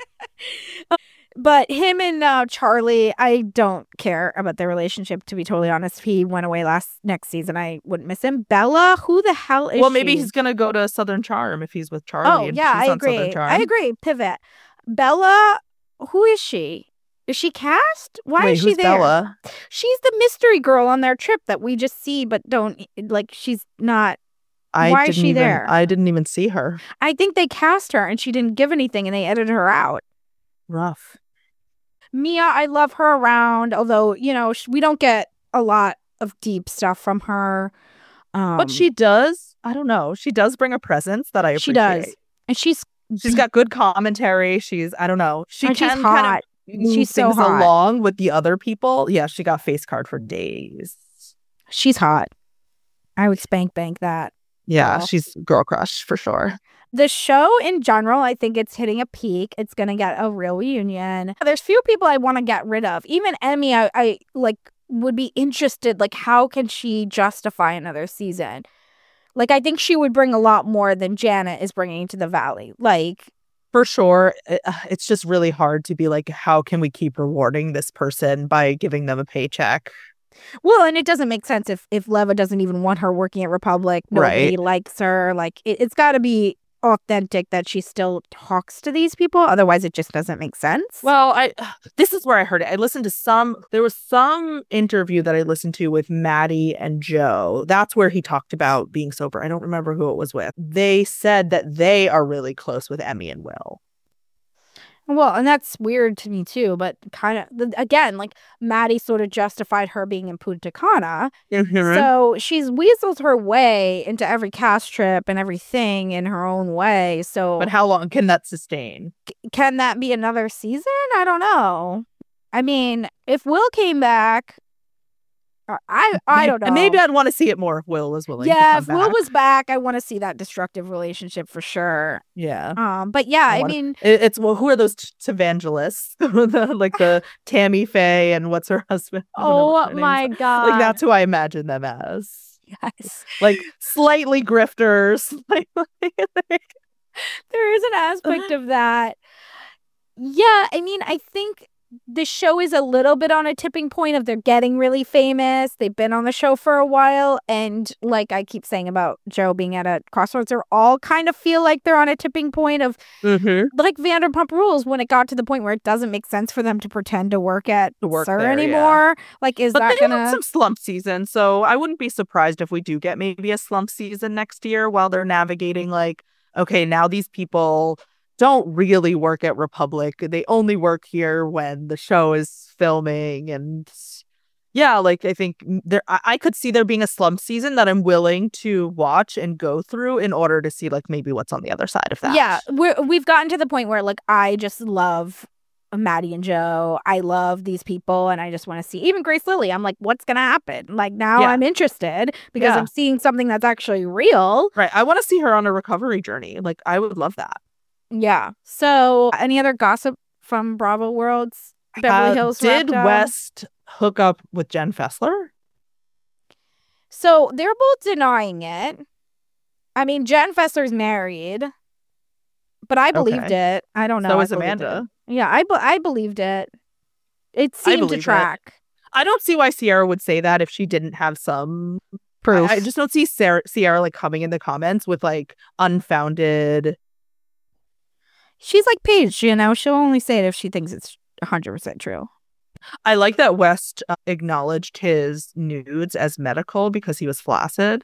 But him and uh, Charlie, I don't care about their relationship, to be totally honest. If he went away last next season, I wouldn't miss him. Bella, who the hell is Well, maybe she? he's going to go to Southern Charm if he's with Charlie. Oh, and yeah, she's I on agree. Southern Charm. I agree. Pivot. Bella, who is she? Is she cast? Why Wait, is she who's there? Bella? She's the mystery girl on their trip that we just see, but don't, like, she's not. I Why didn't is she even, there? I didn't even see her. I think they cast her and she didn't give anything and they edited her out. Rough. Mia, I love her around, although, you know, we don't get a lot of deep stuff from her. Um, but she does, I don't know, she does bring a presence that I appreciate. She does. And she's... She's got good commentary. She's, I don't know. She and can she's hot. kind of move she's so things hot. along with the other people. Yeah, she got face card for days. She's hot. I would spank bank that. Yeah, girl. She's girl crush for sure. The show in general, I think it's hitting a peak. It's going to get a real reunion. There's few people I want to get rid of. Even Emmy, I, I like would be interested. Like, how can she justify another season? Like, I think she would bring a lot more than Janet is bringing to the Valley. Like, for sure. It, it's just really hard to be like, how can we keep rewarding this person by giving them a paycheck? Well, and it doesn't make sense if, if Leva doesn't even want her working at Republic. Nobody right. likes her. Like, it, it's got to be authentic that she still talks to these people. Otherwise, it just doesn't make sense. Well, I this is where I heard it. I listened to some, there was some interview that I listened to with Maddie and Joe. That's where he talked about being sober. I don't remember who it was with. They said that they are really close with Emmy and Will. Well, and that's weird to me too, but kind of, again, like Maddie sort of justified her being in Punta Cana. Mm-hmm. So she's weaseled her way into every cast trip and everything in her own way. So, but how long can that sustain? c- can that be another season? I don't know. I mean, if Will came back, uh, I I don't know. And maybe I'd want to see it more if Will is willing. Yeah, to if come Will back. was back, I want to see that destructive relationship for sure. Yeah. Um, but yeah, I, I wanna- mean, It- It's well, who are those t- evangelists? the, like the Tammy Faye and what's her husband? I don't know what oh their names my are. god, Like that's who I imagine them as. yes. Like slightly grifters. Like, like There is an aspect of that. Yeah, I mean, I think the show is a little bit on a tipping point of they're getting really famous. They've been on the show for a while. And like I keep saying about Joe being at a crossroads, they're all kind of feel like they're on a tipping point of mm-hmm. like Vanderpump Rules when it got to the point where it doesn't make sense for them to pretend to work at To work Sir there, anymore. Like, is But that they gonna... had some slump season, so I wouldn't be surprised if we do get maybe a slump season next year while they're navigating like, okay, now these people don't really work at Republic. They only work here when the show is filming. And yeah, like I think there, I, I could see there being a slump season that I'm willing to watch and go through in order to see like maybe what's on the other side of that. Yeah, we're, we've gotten to the point where like I just love Maddie and Joe. I love these people and I just want to see even Grace Lilly. I'm like, what's gonna happen? Like now Yeah. I'm interested because Yeah. I'm seeing something that's actually real. Right. I want to see her on a recovery journey. Like I would love that. Yeah. So, any other gossip from Bravo Worlds? Beverly Uh, Hills did wrapped up? West hook up with Jen Fessler? So, they're both denying it. I mean, Jen Fessler's married, but I believed Okay. it. I don't know. So I is believed Amanda. it. Yeah, I, be- I believed it. It I seemed to believe it. track. I don't see why Sierra would say that if she didn't have some Proof. I, I just don't see Sarah, Sierra like coming in the comments with like unfounded. She's like Paige, you know? She'll only say it if she thinks it's one hundred percent true. I like that West uh, acknowledged his nudes as medical because he was flaccid.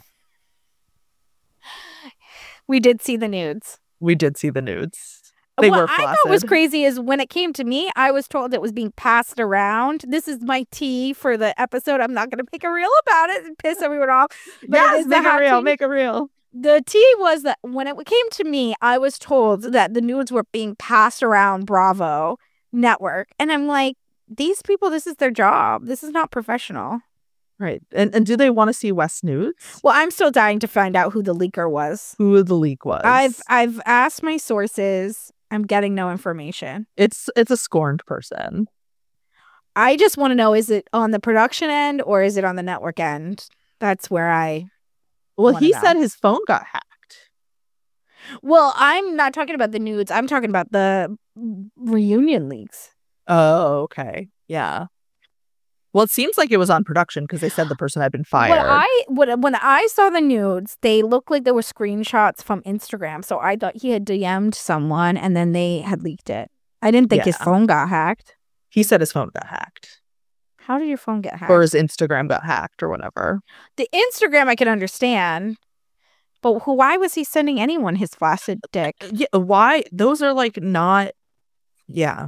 We did see the nudes. We did see the nudes. They what were I flaccid. thought was crazy is when it came to me, I was told it was being passed around. This is my tea for the episode. I'm not going to make a reel about it and piss everyone off. But it Yes, is make the it hot real. tea. Make it real. The tea was that when it came to me, I was told that the nudes were being passed around Bravo Network. And I'm like, these people, this is their job. This is not professional. Right. And and do they want to see West nudes? Well, I'm still dying to find out who the leaker was. Who the leak was? I've I've asked my sources. I'm getting no information. It's it's a scorned person. I just want to know, is it on the production end or is it on the network end? That's where I Well, wanna he know. said his phone got hacked. Well, I'm not talking about the nudes. I'm talking about the reunion leaks. Oh, okay. Yeah. Well, it seems like it was on production because they said the person had been fired. When I when, when I saw the nudes, they looked like they were screenshots from Instagram. So I thought he had D M'd someone and then they had leaked it. I didn't think his Yeah. phone got hacked. He said his phone got hacked. How did your phone get hacked? Or his Instagram got hacked or whatever. The Instagram I can understand, but who, why was he sending anyone his flaccid dick? Yeah, why? Those are like not. Yeah.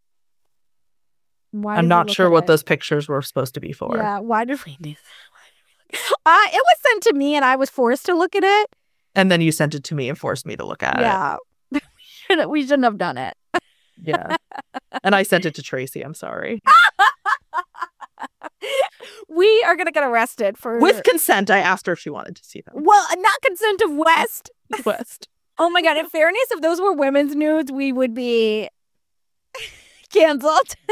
Why I'm did we not look sure at what it? those pictures were supposed to be for. Yeah, why did we do that? Uh, it was sent to me and I was forced to look at it. And then you sent it to me and forced me to look at it. Yeah. we, shouldn't, we shouldn't have done it. Yeah. And I sent it to Tracy. I'm sorry. We are going to get arrested for... With consent, I asked her if she wanted to see them. Well, not consent of West. West. Oh my God. In fairness, if those were women's nudes, we would be canceled.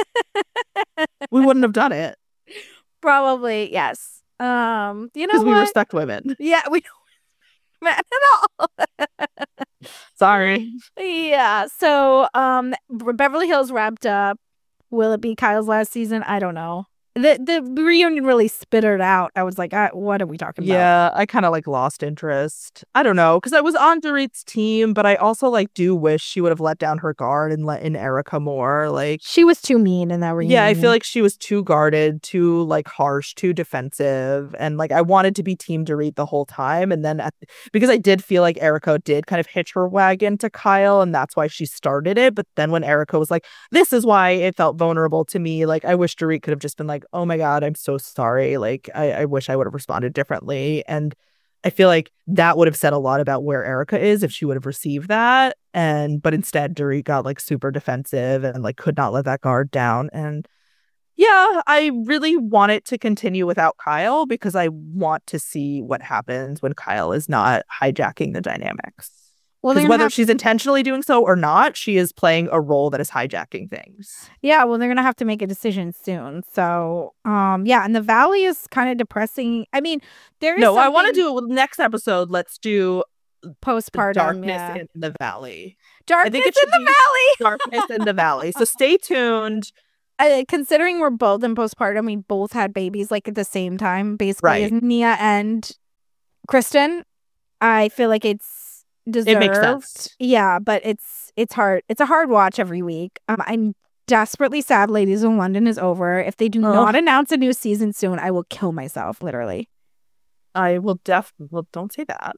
We wouldn't have done it Probably, yes. Um, you know because we what? respect women. Yeah, we don't respect men at all. Sorry. Yeah. So, um, Beverly Hills wrapped up. Will it be Kyle's last season? I don't know. The the reunion really spittered out. I was like, uh, what are we talking about? Yeah, I kind of like lost interest. I don't know, because I was on Dorit's team, but I also like do wish she would have let down her guard and let in Erica more. Like, She was too mean in that reunion. yeah, I feel like she was too guarded, too like harsh, too defensive, and like I wanted to be Team Dorit the whole time, and then at, because I did feel like Erica did kind of hitch her wagon to Kyle, and that's why she started it. But then when Erica was like, "This is why it felt vulnerable to me," like I wish Dorit could have just been like, "Oh my God, I'm so sorry. Like I, I wish I would have responded differently," and I feel like that would have said a lot about where Erica is if she would have received that. And but instead Dorit got like super defensive and like could not let that guard down. And yeah, I really want it to continue without Kyle because I want to see what happens when Kyle is not hijacking the dynamics. Well, Because they're gonna whether have- she's intentionally doing so or not, she is playing a role that is hijacking things. Yeah, well, they're gonna have to make a decision soon. So, um, yeah, and the Valley is kind of depressing. I mean, there is No, I want to something do next episode. Let's do postpartum. darkness yeah. in the valley. Darkness think it in should the be- Valley. Darkness in the valley. So stay tuned. Uh, considering we're both in postpartum, we both had babies like at the same time, basically, Right. as Nia and Kristen. I feel like it's deserved. It makes sense. Yeah, but it's it's hard. It's a hard watch every week. Um, I'm desperately sad Ladies in London is over. If they do Ugh. not announce a new season soon, I will kill myself, literally. I will definitely, well, don't say that.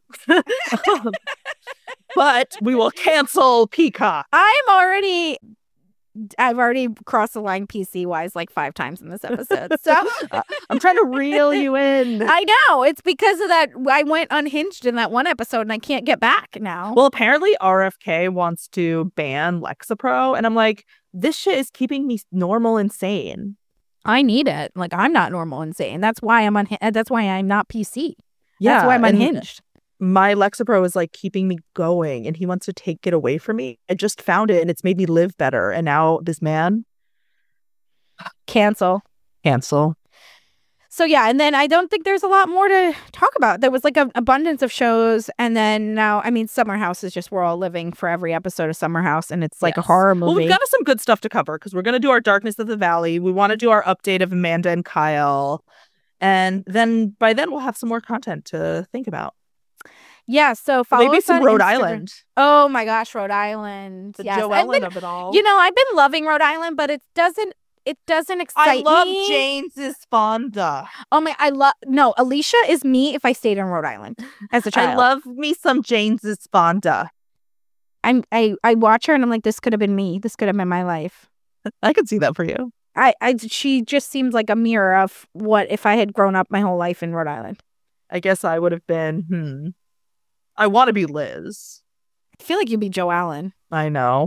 But we will cancel Peacock. I'm already, I've already crossed the line P C wise like five times in this episode. So Uh, I'm trying to reel you in. I know it's because of that. I went unhinged in that one episode and I can't get back now. Well, apparently R F K wants to ban Lexapro. And I'm like, this shit is keeping me normal and sane. I need it. Like I'm not normal and sane. That's why I'm unhinged. That's why I'm not P C. Yeah. That's why I'm and unhinged. my Lexapro is like keeping me going and he wants to take it away from me. I just found it and it's made me live better. And now this man. Cancel. Cancel. So yeah, and then I don't think there's a lot more to talk about. There was like an abundance of shows, and then now, I mean, Summer House is just we're all living for every episode of Summer House, and it's like yes. a horror movie. Well, we've got some good stuff to cover because we're going to do our Darkness of the Valley. We want to do our update of Amanda and Kyle, and then by then we'll have some more content to think about. Yeah, so follow maybe us some on Rhode Instagram. Island. Oh my gosh, Rhode Island. The yes. Joe I've Ellen been, of it all. You know, I've been loving Rhode Island, but it doesn't. It doesn't excite me. I love me. James's Fonda. Oh my, I love, no, Alicia is me if I stayed in Rhode Island as a child. I love me some James's Fonda. I'm, I, I watch her and I'm like, this could have been me. This could have been my life. I could see that for you. I, I, she just seems like a mirror of what if I had grown up my whole life in Rhode Island. I guess I would have been, hmm. I want to be Liz. I feel like you'd be Joe Allen. I know.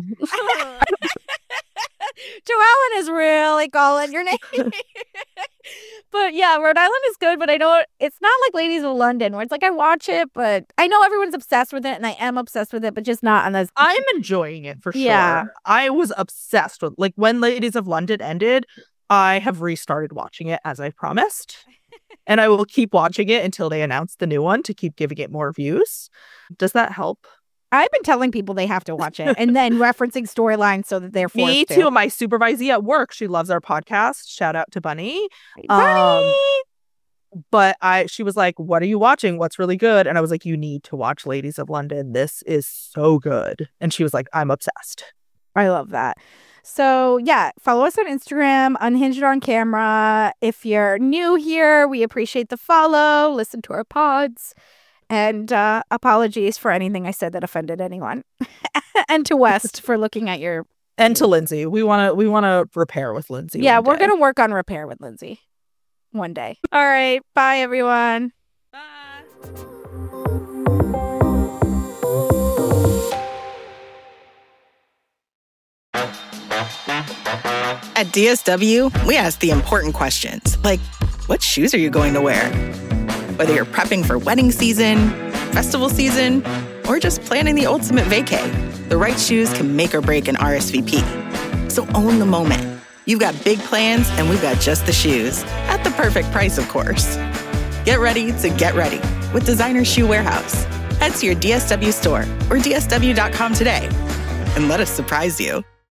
Joe Allen is really calling your name. But yeah, Rhode Island is good, but I don't, it's not like Ladies of London where it's like I watch it, but I know everyone's obsessed with it and I am obsessed with it, but just not on this. I'm enjoying it for sure. Yeah. I was obsessed with, like, when Ladies of London ended, I have restarted watching it as I promised. And I will keep watching it until they announce the new one to keep giving it more views. Does that help? I've been telling people they have to watch it and then referencing storylines so that they're forced Me to. too. My supervisee at work, she loves our podcast. Shout out to Bunny. Bunny! Um, but I, she was like, what are you watching? What's really good? And I was like, you need to watch Ladies of London. This is so good. And she was like, I'm obsessed. I love that. So yeah, follow us on Instagram, Unhinged on Camera. If you're new here, we appreciate the follow. Listen to our pods. And uh, apologies for anything I said that offended anyone. And to West for looking at your... And to Lindsay. We want to we want to repair with Lindsay. Yeah, we're going to work on repair with Lindsay one day. All right. Bye, everyone. Bye. At D S W, we ask the important questions, like, what shoes are you going to wear? Whether you're prepping for wedding season, festival season, or just planning the ultimate vacay, the right shoes can make or break an R S V P. So own the moment. You've got big plans, and we've got just the shoes. At the perfect price, of course. Get ready to get ready with Designer Shoe Warehouse. Head to your D S W store or D S W dot com today and let us surprise you.